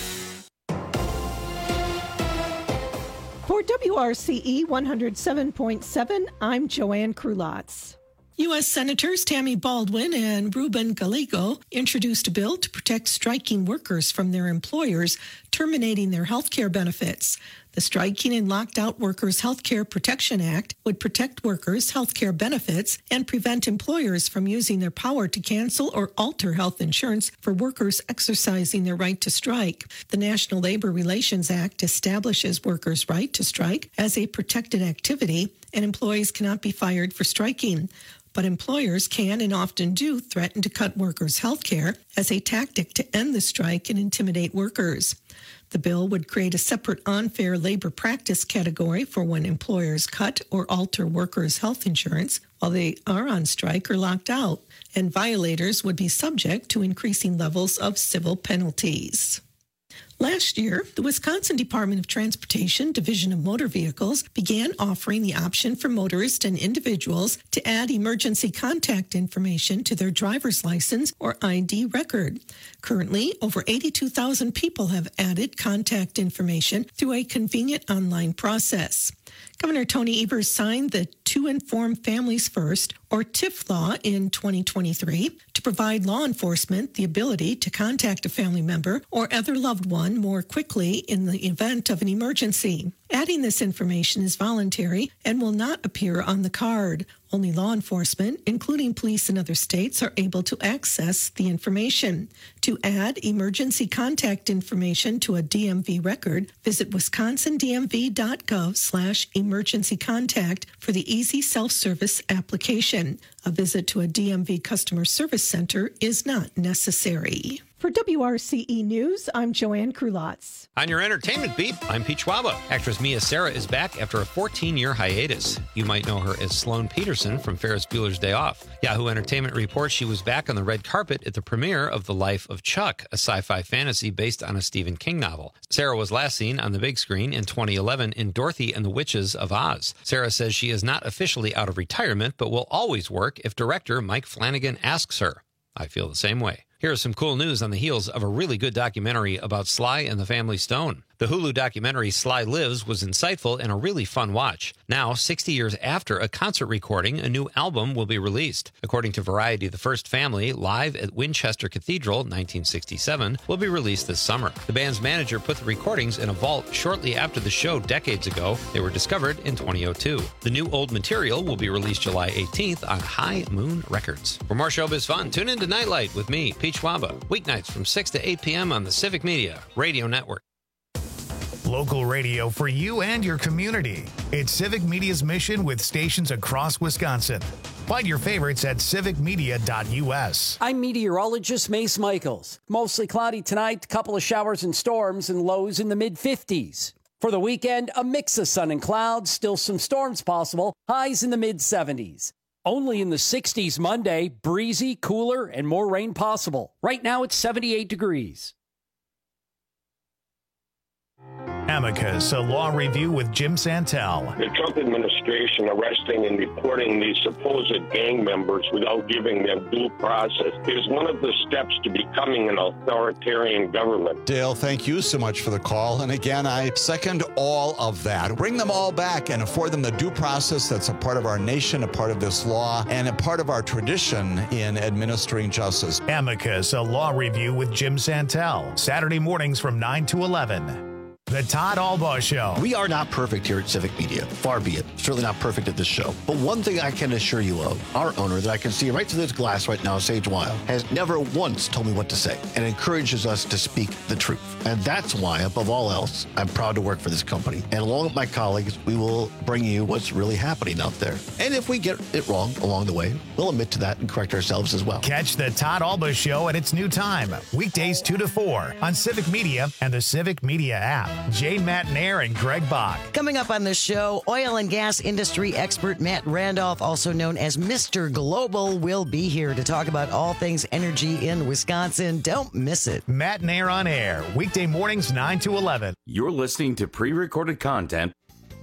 For W R C E one oh seven point seven, I'm Joanne Krulotz. U S. Senators Tammy Baldwin and Ruben Gallego introduced a bill to protect striking workers from their employers terminating their health care benefits. The Striking and Locked Out Workers Health Care Protection Act would protect workers' health care benefits and prevent employers from using their power to cancel or alter health insurance for workers exercising their right to strike. The National Labor Relations Act establishes workers' right to strike as a protected activity, and employees cannot be fired for striking. But employers can and often do threaten to cut workers' health care as a tactic to end the strike and intimidate workers. The bill would create a separate unfair labor practice category for when employers cut or alter workers' health insurance while they are on strike or locked out, and violators would be subject to increasing levels of civil penalties. Last year, the Wisconsin Department of Transportation Division of Motor Vehicles began offering the option for motorists and individuals to add emergency contact information to their driver's license or I D record. Currently, over eighty-two thousand people have added contact information through a convenient online process. Governor Tony Evers signed the To Inform Families First, or T I F law, in twenty twenty-three to provide law enforcement the ability to contact a family member or other loved one more quickly in the event of an emergency. Adding this information is voluntary and will not appear on the card. Only law enforcement, including police in other states, are able to access the information. To add emergency contact information to a D M V record, visit wisconsindmv.gov slash emergency contact for the easy self-service application. A visit to a D M V customer service center is not necessary. For W R C E News, I'm Joanne Krulotz. On your entertainment beat, I'm Pete Schwaba. Actress Mia Sara is back after a fourteen-year hiatus. You might know her as Sloane Peterson from Ferris Bueller's Day Off. Yahoo Entertainment reports she was back on the red carpet at the premiere of The Life of Chuck, a sci-fi fantasy based on a Stephen King novel. Sara was last seen on the big screen in twenty eleven in Dorothy and the Witches of Oz. Sara says she is not officially out of retirement, but will always work if director Mike Flanagan asks her. I feel the same way. Here's some cool news on the heels of a really good documentary about Sly and the Family Stone. The Hulu documentary Sly Lives was insightful and a really fun watch. Now, sixty years after a concert recording, a new album will be released. According to Variety, The First Family, live at Winchester Cathedral, nineteen sixty-seven, will be released this summer. The band's manager put the recordings in a vault shortly after the show decades ago. They were discovered in twenty oh two. The new old material will be released July eighteenth on High Moon Records. For more showbiz fun, tune in to Nightlight with me, Pete Schwaba, weeknights from six to eight p.m. on the Civic Media Radio Network. Local radio for you and your community. It's Civic Media's mission with stations across Wisconsin. Find your favorites at civic media dot U S. I'm meteorologist Mace Michaels. Mostly cloudy tonight, couple of showers and storms, and lows in the mid fifties. For the weekend, a mix of sun and clouds, still some storms possible, highs in the mid seventies. Only in the sixties Monday, breezy, cooler, and more rain possible. Right now it's seventy-eight degrees. Amicus, a law review with Jim Santel. The Trump administration arresting and deporting these supposed gang members without giving them due process is one of the steps to becoming an authoritarian government. Dale, thank you so much for the call. And again, I second all of that. Bring them all back and afford them the due process that's a part of our nation, a part of this law, and a part of our tradition in administering justice. Amicus, a law review with Jim Santel. Saturday mornings from nine to eleven. The Todd Albaugh Show. We are not perfect here at Civic Media. Far be it. Certainly not perfect at this show. But one thing I can assure you of, our owner that I can see right through this glass right now, Sage Weil, has never once told me what to say and encourages us to speak the truth. And that's why, above all else, I'm proud to work for this company. And along with my colleagues, we will bring you what's really happening out there. And if we get it wrong along the way, we'll admit to that and correct ourselves as well. Catch the Todd Albaugh Show at its new time, weekdays two to four on Civic Media and the Civic Media app. Jay Matnair and Greg Bach. Coming up on the show, oil and gas industry expert Matt Randolph, also known as Mister Global, will be here to talk about all things energy in Wisconsin. Don't miss it. Matnair on air, weekday mornings nine to eleven. You're listening to pre-recorded content.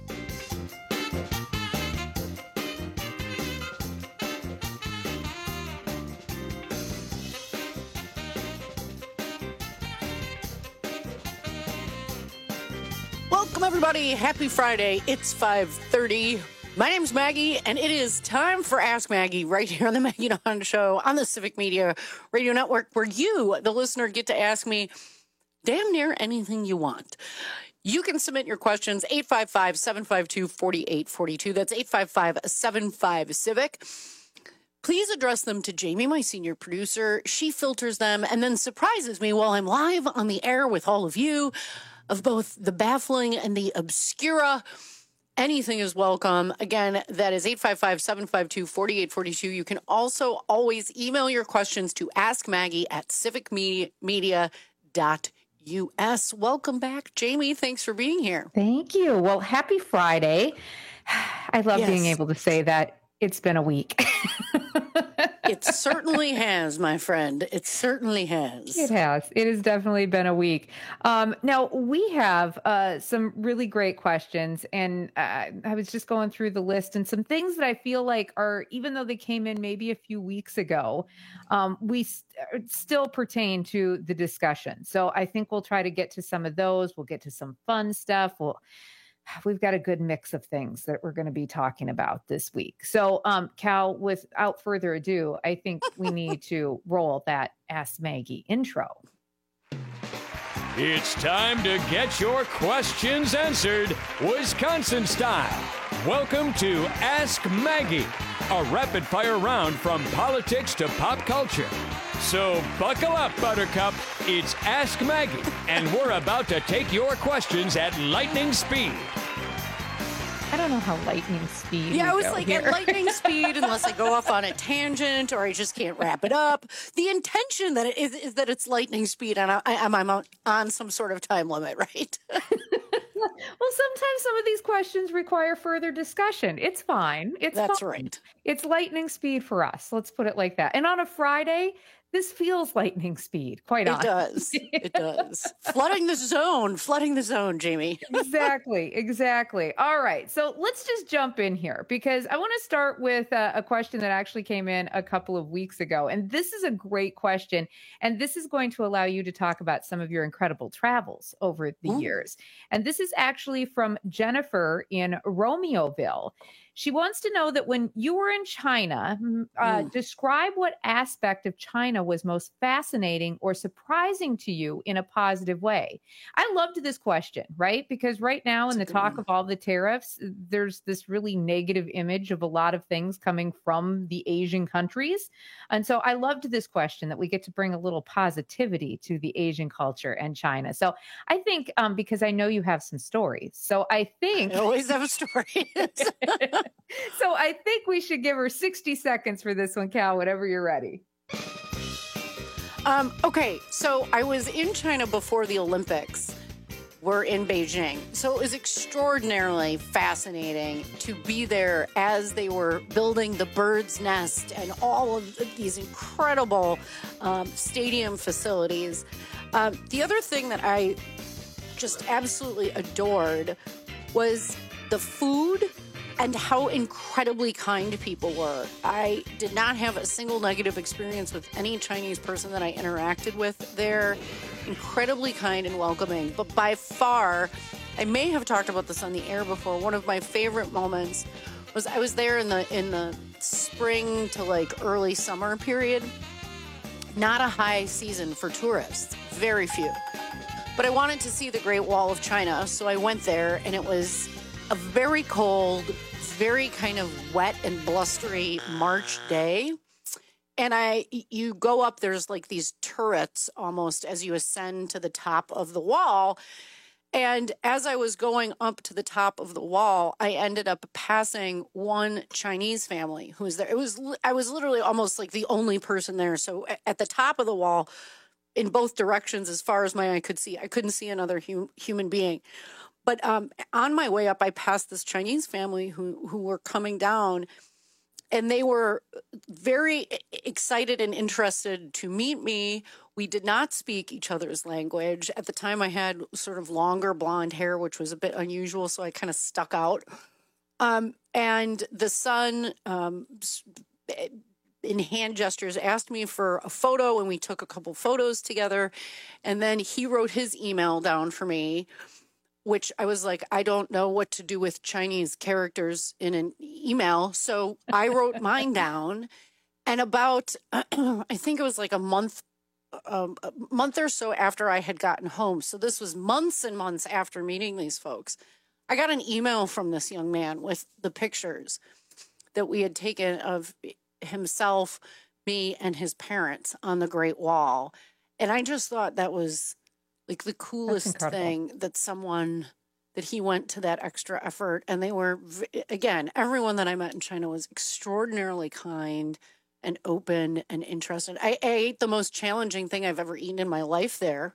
Welcome, everybody. Happy Friday. It's five thirty. My name's Maggie, and it is time for Ask Maggie right here on the Maggie and Hun Show on the Civic Media Radio Network, where you, the listener, get to ask me damn near anything you want. You can submit your questions, eight five five, seven five two, four eight four two. That's eight five five, seven five, CIVIC. Please address them to Jamie, my senior producer. She filters them and then surprises me while I'm live on the air with all of you of both the baffling and the obscura. Anything is welcome. Again, that is eight five five, seven five two, four eight four two. You can also always email your questions to askmaggie at civic media dot U S. Welcome back, Jamie. Thanks for being here. Thank you. Well, happy Friday. I love Yes. being able to say that. It's been a week. It certainly has, my friend. It certainly has. It has. It has definitely been a week. Um, now, we have uh, some really great questions, and uh, I was just going through the list, and some things that I feel like are, even though they came in maybe a few weeks ago, um, we st- still pertain to the discussion. So I think we'll try to get to some of those. We'll get to some fun stuff. We'll We've got a good mix of things that we're going to be talking about this week. So, um, Cal, without further ado, I think we need to roll that Ask Maggie intro. It's time to get your questions answered, Wisconsin style. Welcome to Ask Maggie, a rapid-fire round from politics to pop culture. So buckle up, Buttercup. It's Ask Maggie, and we're about to take your questions at lightning speed. I don't know how lightning speed. Yeah, I was go like here. at lightning speed, unless I go off on a tangent or I just can't wrap it up. The intention that it is, is that it's lightning speed, and I, I'm, I'm on, on some sort of time limit, right? Well, sometimes some of these questions require further discussion. It's fine. It's That's fine. right. It's lightning speed for us. Let's put it like that. And on a Friday, this feels lightning speed, quite It honestly. does. It does. Flooding the zone. Flooding the zone, Jamie. Exactly. Exactly. All right. So let's just jump in here because I want to start with a, a question that actually came in a couple of weeks ago. And this is a great question. And this is going to allow you to talk about some of your incredible travels over the Ooh. years. And this is actually from Jennifer in Romeoville. She wants to know that when you were in China, uh, Mm. describe what aspect of China was most fascinating or surprising to you in a positive way. I loved this question, right? Because right now in the talk of all the tariffs, there's this really negative image of a lot of things coming from the Asian countries. And so I loved this question that we get to bring a little positivity to the Asian culture and China. So I think um, because I know you have some stories. So I think... I always have a story. So I think we should give her sixty seconds for this one, Cal, whenever you're ready. Um, okay, so I was in China before the Olympics were in Beijing. So it was extraordinarily fascinating to be there as they were building the bird's nest and all of these incredible um, stadium facilities. Um, the other thing that I just absolutely adored was the food and how incredibly kind people were. I did not have a single negative experience with any Chinese person that I interacted with there. Incredibly kind and welcoming. But by far, I may have talked about this on the air before, one of my favorite moments was I was there in the in the spring to like early summer period. Not a high season for tourists, very few. But I wanted to see the Great Wall of China, so I went there, and it was a very cold, very kind of wet and blustery March day. And I, you go up, there's like these turrets almost as you ascend to the top of the wall. And as I was going up to the top of the wall, I ended up passing one Chinese family who was there. It was, I was literally almost like the only person there. So at the top of the wall, in both directions, as far as my eye could see, I couldn't see another hum, human being. But um, on my way up, I passed this Chinese family who who were coming down, and they were very excited and interested to meet me. We did not speak each other's language. At the time, I had sort of longer blonde hair, which was a bit unusual, so I kind of stuck out. Um, and the son, um, in hand gestures, asked me for a photo, and we took a couple photos together. And then he wrote his email down for me, which I was like, I don't know what to do with Chinese characters in an email. So I wrote mine down. And about, I think it was like a month, um, a month or so after I had gotten home. So this was months and months after meeting these folks. I got an email from this young man with the pictures that we had taken of himself, me, and his parents on the Great Wall. And I just thought that was like the coolest thing, that someone, that he went to that extra effort. And they were, again, everyone that I met in China was extraordinarily kind and open and interested. I, I ate the most challenging thing I've ever eaten in my life there.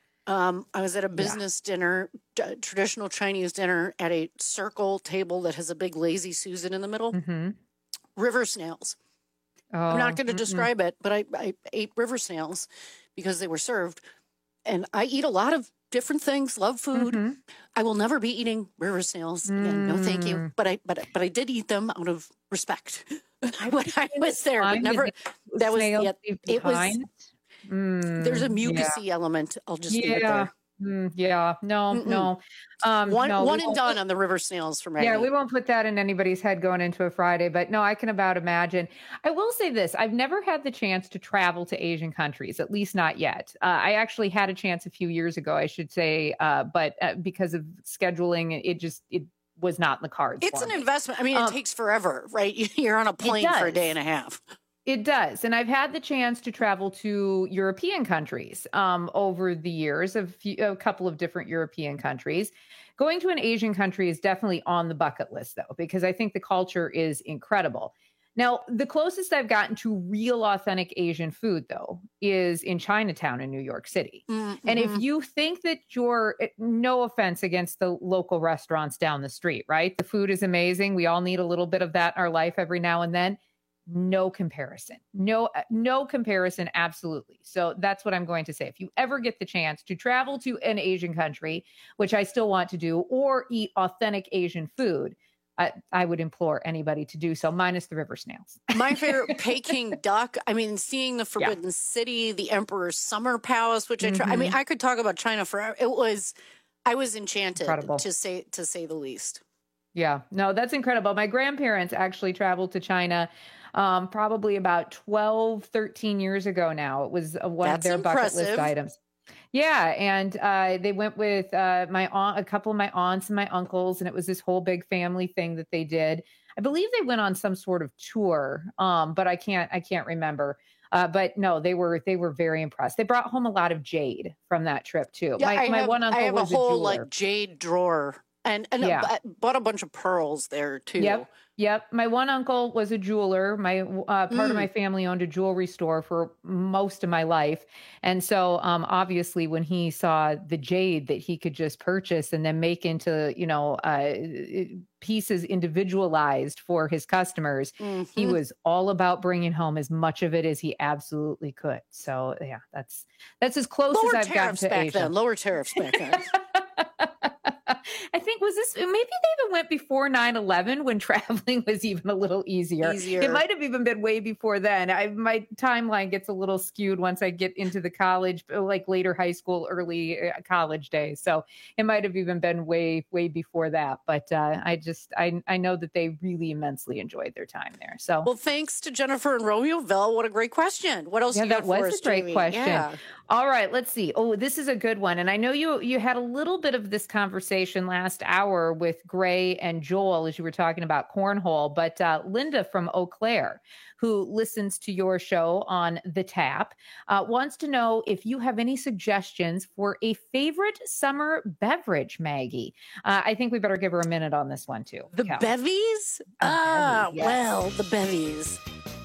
Um, I was at a business yeah. dinner, uh, traditional Chinese dinner, at a circle table that has a big lazy Susan in the middle. Mm-hmm. River snails. Oh, I'm not going to mm-mm. describe it, but I, I ate river snails because they were served. And I eat a lot of different things, love food. Mm-hmm. I will never be eating river snails again. No, thank you. But I, but, but I did eat them out of respect when I was there. But never, that was, yeah, it was, mm, there's a mucusy yeah. element. I'll just yeah. leave it there. Mm, yeah, no, Mm-mm. no. Um, one no, one and done on the river snails for Maggie. Yeah, we won't put that in anybody's head going into a Friday, but no, I can about imagine. I will say this. I've never had the chance to travel to Asian countries, at least not yet. Uh, I actually had a chance a few years ago, I should say, uh, but uh, because of scheduling, it just, it was not in the cards. It's an me. investment. I mean, it um, takes forever, right? You're on a plane for a day and a half. It does. And I've had the chance to travel to European countries um, over the years, a, few, a couple of different European countries. Going to an Asian country is definitely on the bucket list, though, because I think the culture is incredible. Now, the closest I've gotten to real authentic Asian food, though, is in Chinatown in New York City. Mm-hmm. And if you think that you're, no offense against the local restaurants down the street, right? The food is amazing. We all need a little bit of that in our life every now and then. No comparison. No, no comparison. Absolutely. So that's what I'm going to say. If you ever get the chance to travel to an Asian country, which I still want to do, or eat authentic Asian food, I, I would implore anybody to do so, minus the river snails. My favorite, Peking duck. I mean, seeing the Forbidden yeah. City, the Emperor's Summer Palace, which I try. Mm-hmm. I mean, I could talk about China forever. It was, I was enchanted incredible. to say to say the least. Yeah, no, that's incredible. My grandparents actually traveled to China um, probably about twelve, thirteen years ago now. It was uh, one that's of their impressive. bucket list items. Yeah, and uh, they went with uh, my aunt, a couple of my aunts and my uncles, and it was this whole big family thing that they did. I believe they went on some sort of tour, um, but I can't, I can't remember. Uh, but no, they were they were very impressed. They brought home a lot of jade from that trip too. Yeah, my, I my have, one uncle I have was a whole a jeweler. like jade drawer, and and yeah. a, bought a bunch of pearls there too. Yep. Yep. My one uncle was a jeweler. My uh, part mm. of my family owned a jewelry store for most of my life. And so um, obviously when he saw the jade that he could just purchase and then make into, you know, uh, pieces individualized for his customers, mm-hmm. he was all about bringing home as much of it as he absolutely could. So yeah, that's, that's as close Lower as I've gotten to back Asia. Then. Lower tariffs back then. I think think was this, maybe they even went before nine eleven when traveling was even a little easier. Easier. It might have even been way before then. I, my timeline gets a little skewed once I get into the college, like later high school, early college days. So it might have even been way, way before that. But uh, I just, I, I know that they really immensely enjoyed their time there. So, well, thanks to Jennifer and Romeoville. What a great question. What else yeah, you got that for was us, a great Jamie? question. Yeah. All right, let's see. Oh, this is a good one. And I know you you had a little bit of this conversation last hour with Gray and Joel as you were talking about cornhole, but uh, Linda from Eau Claire, who listens to your show on The Tap, uh, wants to know if you have any suggestions for a favorite summer beverage, Maggie. Uh, I think we better give her a minute on this one, too. The Cal. bevies? A Ah, bevy, yes. well, the bevies.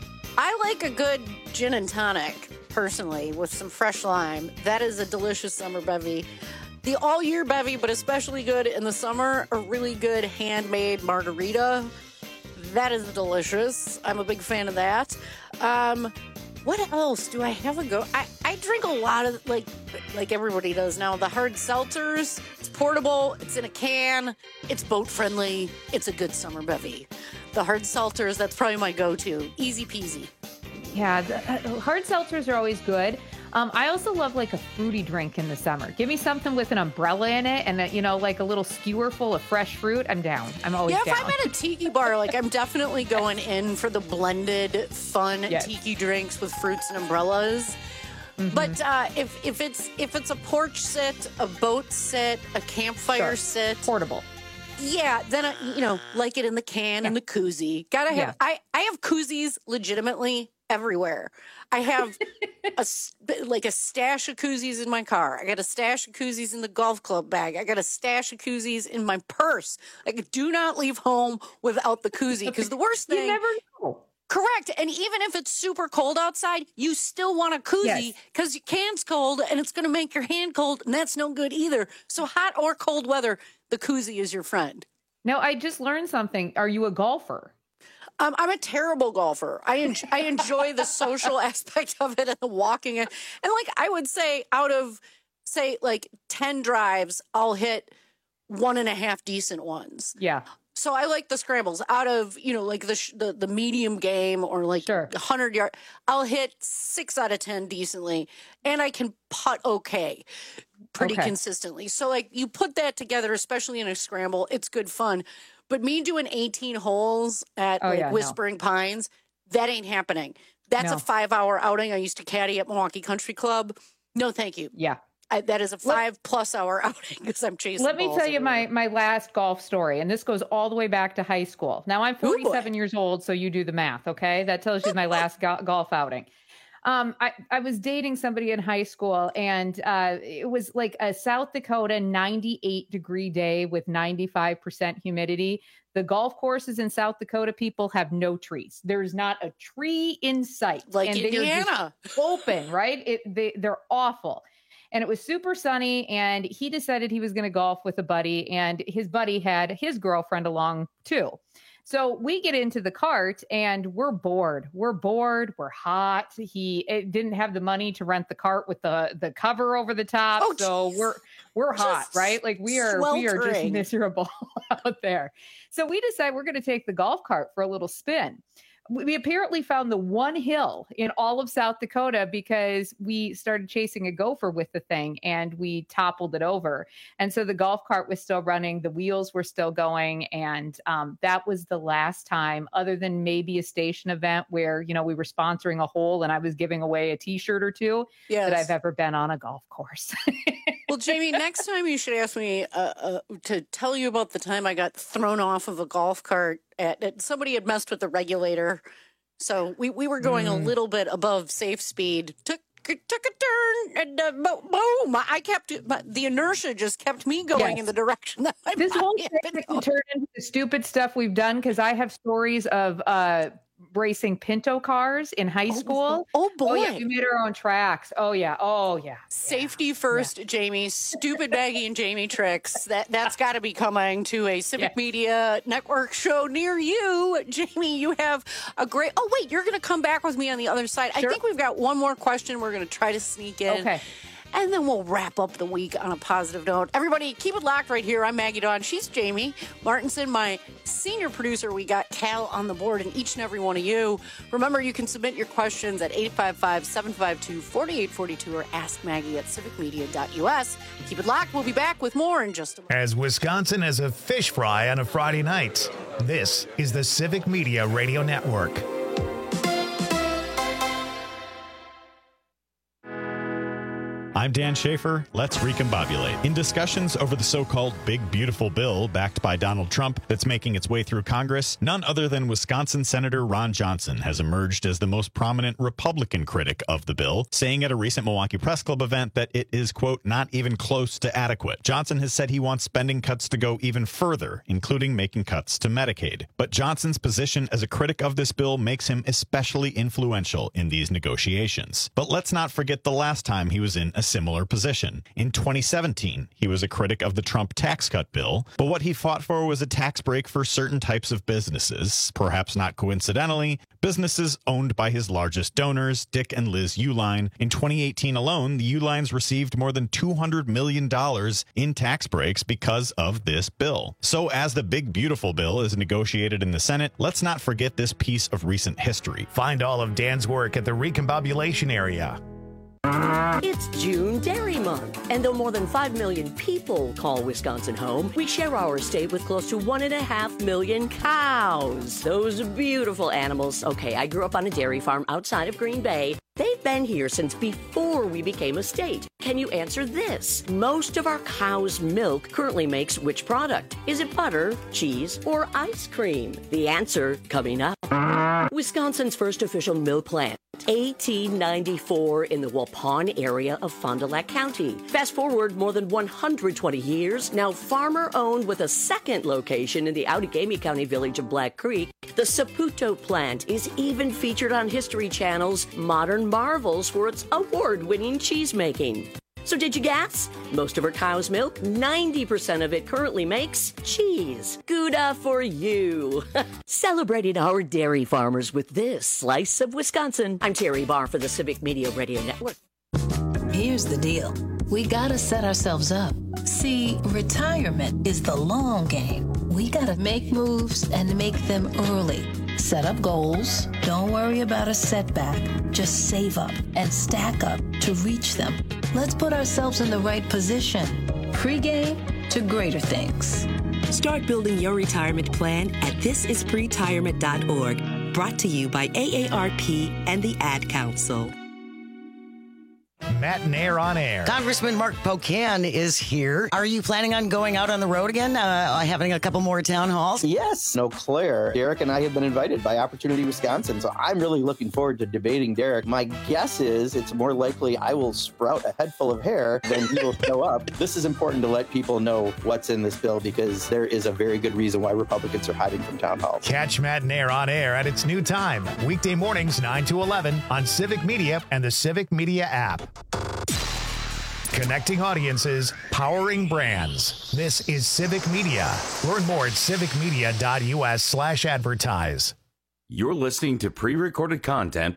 I like a good gin and tonic, personally, with some fresh lime. That is a delicious summer bevy. The all-year bevy, but especially good in the summer, a really good handmade margarita. That is delicious. I'm a big fan of that. Um, what else do I have a go? I, I drink a lot of, like like everybody does now, the hard seltzers. It's portable. It's in a can. It's boat-friendly. It's a good summer bevy. The hard seltzers, that's probably my go-to. Easy peasy. Yeah, the, uh, hard seltzers are always good. Um, I also love like a fruity drink in the summer. Give me something with an umbrella in it and, a, you know, like a little skewer full of fresh fruit. I'm down. I'm always yeah, down. if I'm at a tiki bar, like I'm definitely going in for the blended, fun Yes. tiki drinks with fruits and umbrellas. Mm-hmm. But uh, if if it's if it's a porch sit, a boat sit, a campfire Sure. sit, portable. Yeah, then I, you know, like it in the can and the koozie. Gotta have. Yeah. I I have koozies legitimately everywhere. I have a s- like a stash of koozies in my car. I got a stash of koozies in the golf club bag. I got a stash of koozies in my purse. Like, do not leave home without the koozie, because the worst thing. You never know. Correct. And even if it's super cold outside, you still want a koozie because your can's cold and it's going to make your hand cold, and that's no good either. So hot or cold weather, the koozie is your friend. No, I just learned something. Are you a golfer? Um, I'm a terrible golfer. I en- I enjoy the social aspect of it and the walking. And, and like I would say, out of say like ten drives, I'll hit one and a half decent ones. Yeah. So I like the scrambles. Out of, you know, like the sh- the, the medium game or like Sure. one hundred yard, I'll hit six out of ten decently, and I can putt okay, pretty Okay. consistently. So like you put that together, especially in a scramble, it's good fun. But me doing eighteen holes at Oh, like yeah, no. Whispering Pines, that ain't happening. That's No. a five hour outing. I used to caddy at Milwaukee Country Club. No, thank you. Yeah. I, that is a five plus hour outing because I'm chasing. Let me balls tell you everywhere. my my last golf story, and this goes all the way back to high school. Now I'm forty-seven years old, so you do the math, okay? That tells you my last go- golf outing. Um, I, I was dating somebody in high school, and uh, it was like a South Dakota ninety-eight degree day with ninety-five percent humidity. The golf courses in South Dakota, people have no trees. There's not a tree in sight. Like and they are just Indiana. open, right? It they they're awful. And it was super sunny, and he decided he was going to golf with a buddy, and his buddy had his girlfriend along too. So we get into the cart, and we're bored. We're bored. We're hot. He it didn't have the money to rent the cart with the the cover over the top, Oh, so geez. we're we're hot, Just right? Like we are we are just sweltering. miserable out there. So we decide we're going to take the golf cart for a little spin. We apparently found the one hill in all of South Dakota because we started chasing a gopher with the thing and we toppled it over. And so the golf cart was still running, the wheels were still going. And um, that was the last time, other than maybe a station event where, you know, we were sponsoring a hole and I was giving away a t-shirt or two, Yes. that I've ever been on a golf course. Well, Jamie, next time you should ask me uh, uh, to tell you about the time I got thrown off of a golf cart at, at somebody had messed with the regulator. So we, we were going Mm. a little bit above safe speed. Took took a turn and uh, bo- boom! I kept my, the inertia just kept me going Yes. in the direction that my This whole body thing had been can going. turn into the stupid stuff we've done because I have stories of uh, racing Pinto cars in high school. Oh boy! yeah, we made our own tracks. Oh yeah, oh yeah. Safety first, Jamie. Stupid Maggie and Jamie tricks. That that's got to be coming to a Civic Yeah. Media Network show near you, Jamie. You have a great. Oh wait, you're going to come back with me on the other side. Sure. I think we've got one more question. We're going to try to sneak in. Okay. and then we'll wrap up the week on a positive note. Everybody, keep it locked right here. I'm Maggie Dawn. She's Jamie Martinson, my senior producer. We got Cal on the board, and each and every one of you. Remember, you can submit your questions at eight five five, seven five two, four eight four two or ask Maggie at civic media dot u s. Keep it locked. We'll be back with more in just a moment. As Wisconsin as a fish fry on a Friday night, this is the Civic Media Radio Network. I'm Dan Schaefer. Let's recombobulate. In discussions over the so-called Big Beautiful Bill backed by Donald Trump that's making its way through Congress, none other than Wisconsin Senator Ron Johnson has emerged as the most prominent Republican critic of the bill, saying at a recent Milwaukee Press Club event that it is, quote, not even close to adequate. Johnson has said he wants spending cuts to go even further, including making cuts to Medicaid. But Johnson's position as a critic of this bill makes him especially influential in these negotiations. But let's not forget the last time he was in a similar position. In twenty seventeen, he was a critic of the Trump tax cut bill, but what he fought for was a tax break for certain types of businesses, perhaps not coincidentally, businesses owned by his largest donors, Dick and Liz Uihlein. In twenty eighteen alone, the Uihleins received more than two hundred million dollars in tax breaks because of this bill. So as the Big Beautiful Bill is negotiated in the Senate, let's not forget this piece of recent history. Find all of Dan's work at the Recombobulation area. It's June Dairy Month, and though more than five million people call Wisconsin home, we share our state with close to one and a half million cows. Those beautiful animals. Okay, I grew up on a dairy farm outside of Green Bay. They've been here since before we became a state. Can you answer this? Most of our cow's milk currently makes which product? Is it butter, cheese, or ice cream? The answer coming up. Wisconsin's first official milk plant, eighteen ninety-four in the Waupun area of Fond du Lac County. Fast forward more than one hundred twenty years, now farmer-owned with a second location in the Outagamie County village of Black Creek, the Saputo plant is even featured on History Channel's Modern Marvels for its award-winning cheese-making. So did you guess? Most of our cow's milk, ninety percent of it currently makes cheese. Gouda for you. Celebrating our dairy farmers with this slice of Wisconsin. I'm Terry Barr for the Civic Media Radio Network. Here's the deal. We gotta set ourselves up. See, retirement is the long game. We gotta make moves and make them early. Set up goals. Don't worry about a setback. Just save up and stack up to reach them. Let's put ourselves in the right position. Pre-game to greater things. Start building your retirement plan at this is pretirement dot org. Brought to you by A A R P and the Ad Council. Matt Nair on air. Congressman Mark Pocan is here. Are you planning on going out on the road again, uh, having a couple more town halls? Yes, Eau Claire. Derek and I have been invited by Opportunity Wisconsin, so I'm really looking forward to debating Derek. My guess is it's more likely I will sprout a head full of hair than he will show up. This is important to let people know what's in this bill because there is a very good reason why Republicans are hiding from town halls. Catch Matt Nair on air at its new time, weekday mornings nine to eleven on Civic Media and the Civic Media app. Connecting audiences, powering brands. This is Civic Media. Learn more at civic media dot u s slash advertise. You're listening to pre-recorded content.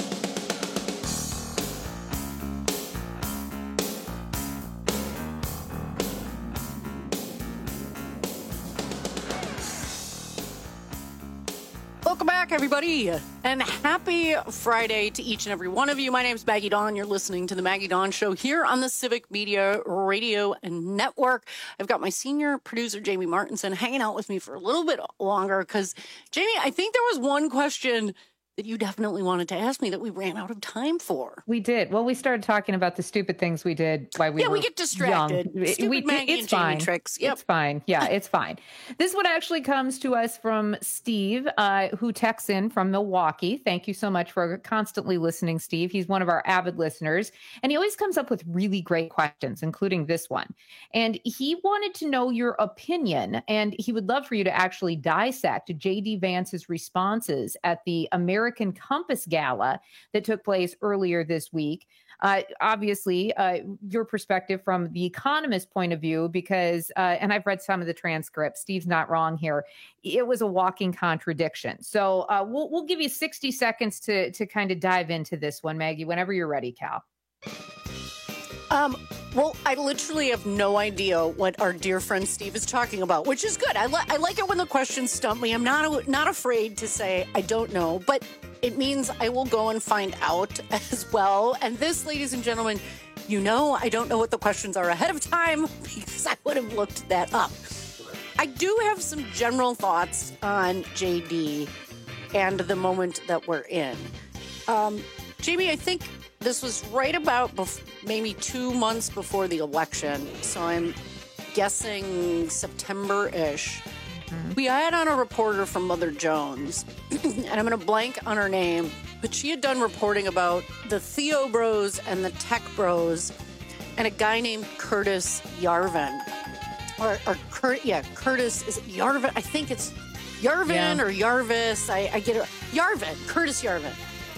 Welcome back, everybody, and happy Friday to each and every one of you. My name is Maggie Dawn. You're listening to the Maggie Dawn Show here on the Civic Media Radio Network. I've got my senior producer, Jamie Martinson, hanging out with me for a little bit longer because, Jamie, I think there was one question that you definitely wanted to ask me that we ran out of time for. We did. Well, we started talking about the stupid things we did while we yeah, were we get distracted. Young. Stupid we, Maggie it's and Jamie fine. tricks. Yep. It's fine. Yeah, it's fine. This one actually comes to us from Steve, uh, who texts in from Milwaukee. Thank you so much for constantly listening, Steve. He's one of our avid listeners, and he always comes up with really great questions, including this one. And he wanted to know your opinion, and he would love for you to actually dissect J D Vance's responses at the American Compass Gala that took place earlier this week. Uh, obviously, uh, your perspective from the Economist point of view, because, uh, and I've read some of the transcripts, Steve's not wrong here, it was a walking contradiction. So uh, we'll, we'll give you sixty seconds to, to kind of dive into this one, Maggie, whenever you're ready, Cal. Um, well, I literally have no idea what our dear friend Steve is talking about, which is good. I, li- I like it when the questions stump me. I'm not not afraid to say I don't know, but it means I will go and find out as well. And this, ladies and gentlemen, you know I don't know what the questions are ahead of time because I would have looked that up. I do have some general thoughts on J D and the moment that we're in. Um, Jamie, I think this was right about bef- maybe two months before the election, so I'm guessing September-ish. Mm-hmm. We had on a reporter from Mother Jones, and I'm going to blank on her name, but she had done reporting about the Theo Bros and the Tech Bros and a guy named Curtis Yarvin. Or, or Cur- yeah, Curtis, is it Yarvin? I think it's Yarvin yeah. or Yarvis. I, I get it. Yarvin, Curtis Yarvin.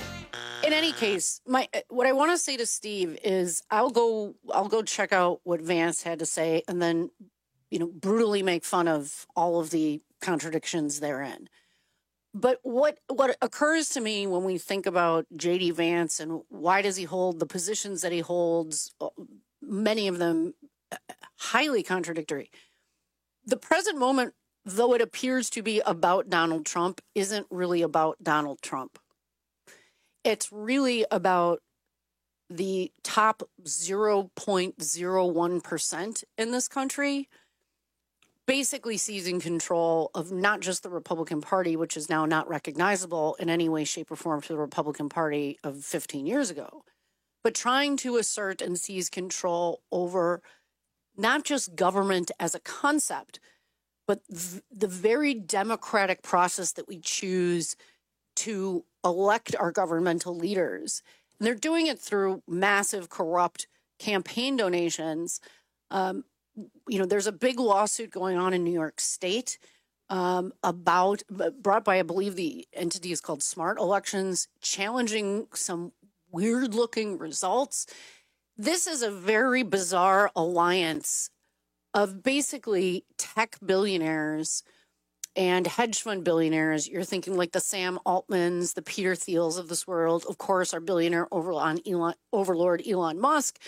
In any case, my what I want to say to Steve is I'll go I'll go check out what Vance had to say and then, you know, brutally make fun of all of the contradictions therein. But what what occurs to me when we think about J D Vance and why does he hold the positions that he holds, many of them highly contradictory. The present moment, though it appears to be about Donald Trump, isn't really about Donald Trump. It's really about the top zero point zero one percent in this country basically seizing control of not just the Republican Party, which is now not recognizable in any way, shape, or form to the Republican Party of fifteen years ago, but trying to assert and seize control over not just government as a concept, but th- the very democratic process that we choose to elect our governmental leaders. And they're doing it through massive corrupt campaign donations. Um, you know, there's a big lawsuit going on in New York State um, about, brought by, I believe the entity is called Smart Elections, challenging some weird looking results. This is a very bizarre alliance of basically tech billionaires and hedge fund billionaires. You're thinking like the Sam Altmans, the Peter Thiels of this world, of course, our billionaire overlord Elon, overlord Elon Musk,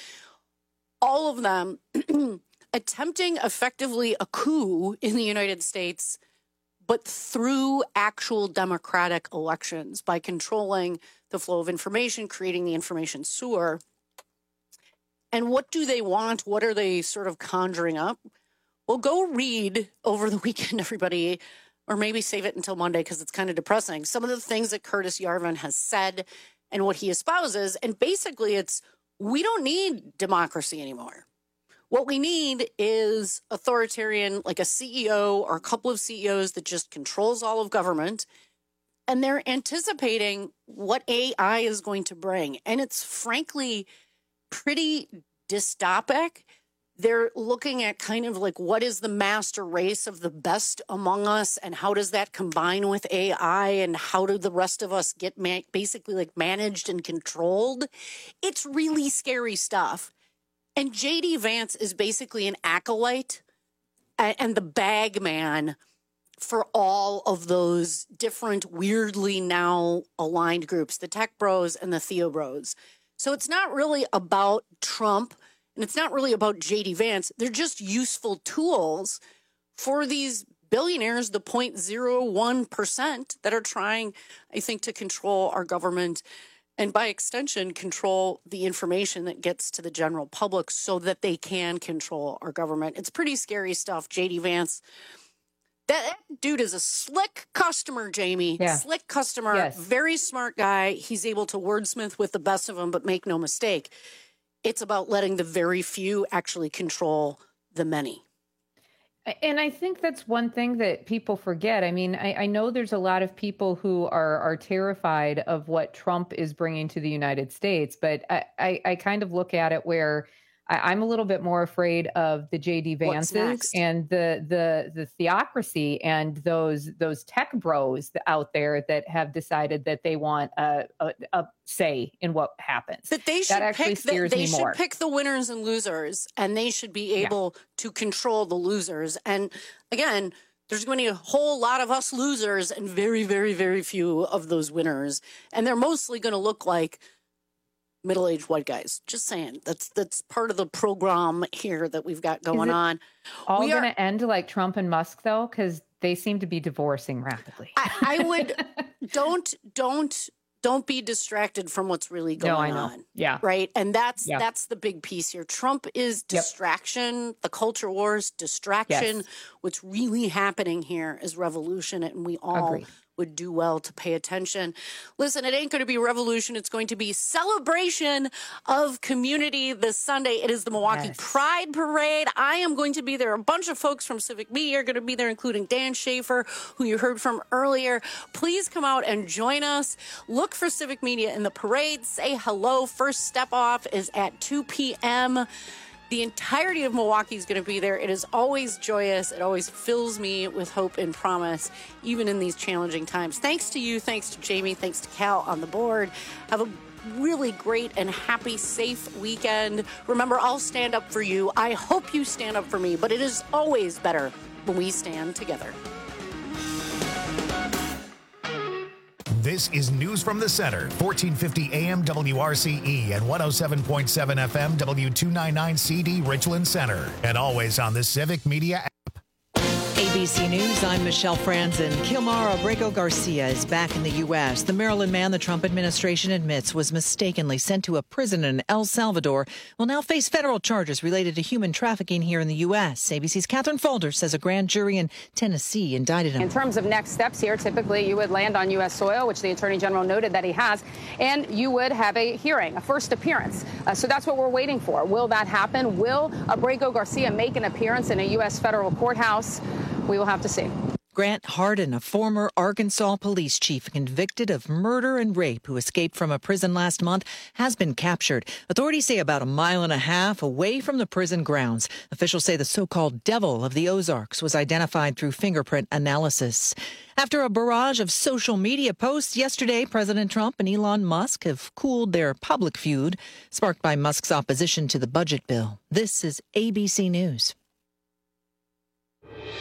all of them attempting effectively a coup in the United States, but through actual democratic elections by controlling the flow of information, creating the information sewer. And what do they want? What are they sort of conjuring up? Well, go read over the weekend, everybody, or maybe save it until Monday because it's kind of depressing. Some of the things that Curtis Yarvin has said and what he espouses. And basically it's, we don't need democracy anymore. What we need is authoritarian, like a C E O or a couple of C E Os that just controls all of government. And they're anticipating what A I is going to bring. And it's frankly pretty dystopic. They're looking at kind of like what is the master race of the best among us and how does that combine with A I and how do the rest of us get ma- basically like managed and controlled? It's really scary stuff. And J D Vance is basically an acolyte and, and the bag man for all of those different weirdly now aligned groups, the Tech Bros and the Theo Bros. So it's not really about Trump. And it's not really about J D Vance. They're just useful tools for these billionaires, the zero point zero one percent that are trying, I think, to control our government and by extension, control the information that gets to the general public so that they can control our government. It's pretty scary stuff. J D Vance, that, that dude is a slick customer, Jamie. Yeah. Slick customer, yes. Very smart guy. He's able to wordsmith with the best of them, but make no mistake. It's about letting the very few actually control the many. And I think that's one thing that people forget. I mean, I, I know there's a lot of people who are are terrified of what Trump is bringing to the United States, but I, I, I kind of look at it where I, I'm a little bit more afraid of the J D Vances and the the the theocracy and those those tech bros out there that have decided that they want a, a, a say in what happens. That they should that actually pick scares the, they me should more. pick the winners and losers, and they should be able yeah. to control the losers. And again, there's going to be a whole lot of us losers and very, very, very few of those winners, and they're mostly going to look like middle-aged white guys. Just saying. That's that's part of the program here that we've got going on. All We going are- to end like Trump and Musk, though, because they seem to be divorcing rapidly. I, I would don't don't don't be distracted from what's really going No, I know. on. Yeah. Right. And that's Yeah. that's the big piece here. Trump is distraction, the culture wars, distraction. Yes. What's really happening here is revolution, and we all Agreed. would do well to pay attention. Listen, it ain't going to be revolution. It's going to be celebration of community this Sunday. It is the Milwaukee Yes. Pride Parade. I am going to be there. A bunch of folks from Civic Media are going to be there, including Dan Schaefer, who you heard from earlier. Please come out and join us. Look for Civic Media in the parade. Say hello. First step off is at two p.m. The entirety of Milwaukee is going to be there. It is always joyous. It always fills me with hope and promise, even in these challenging times. Thanks to you. Thanks to Jamie. Thanks to Cal on the board. Have a really great and happy, safe weekend. Remember, I'll stand up for you. I hope you stand up for me, but it is always better when we stand together. This is News from the Center, fourteen fifty A M W R C E and one oh seven point seven F M W two ninety-nine C D Richland Center, and always on the Civic Media app. A B C News, I'm Michelle Franzen. Kilmar Abrego Garcia is back in the U S. The Maryland man the Trump administration admits was mistakenly sent to a prison in El Salvador will now face federal charges related to human trafficking here in the U S. A B C's Catherine Falder says a grand jury in Tennessee indicted him. In terms of next steps here, typically you would land on U S soil, which the Attorney General noted that he has, and you would have a hearing, a first appearance. Uh, so that's what we're waiting for. Will that happen? Will Abrego Garcia make an appearance in a U S federal courthouse? We will have to see. Grant Hardin, a former Arkansas police chief convicted of murder and rape who escaped from a prison last month, has been captured. Authorities say about a mile and a half away from the prison grounds. Officials say the so-called Devil of the Ozarks was identified through fingerprint analysis. After a barrage of social media posts yesterday, President Trump and Elon Musk have cooled their public feud, sparked by Musk's opposition to the budget bill. This is A B C News.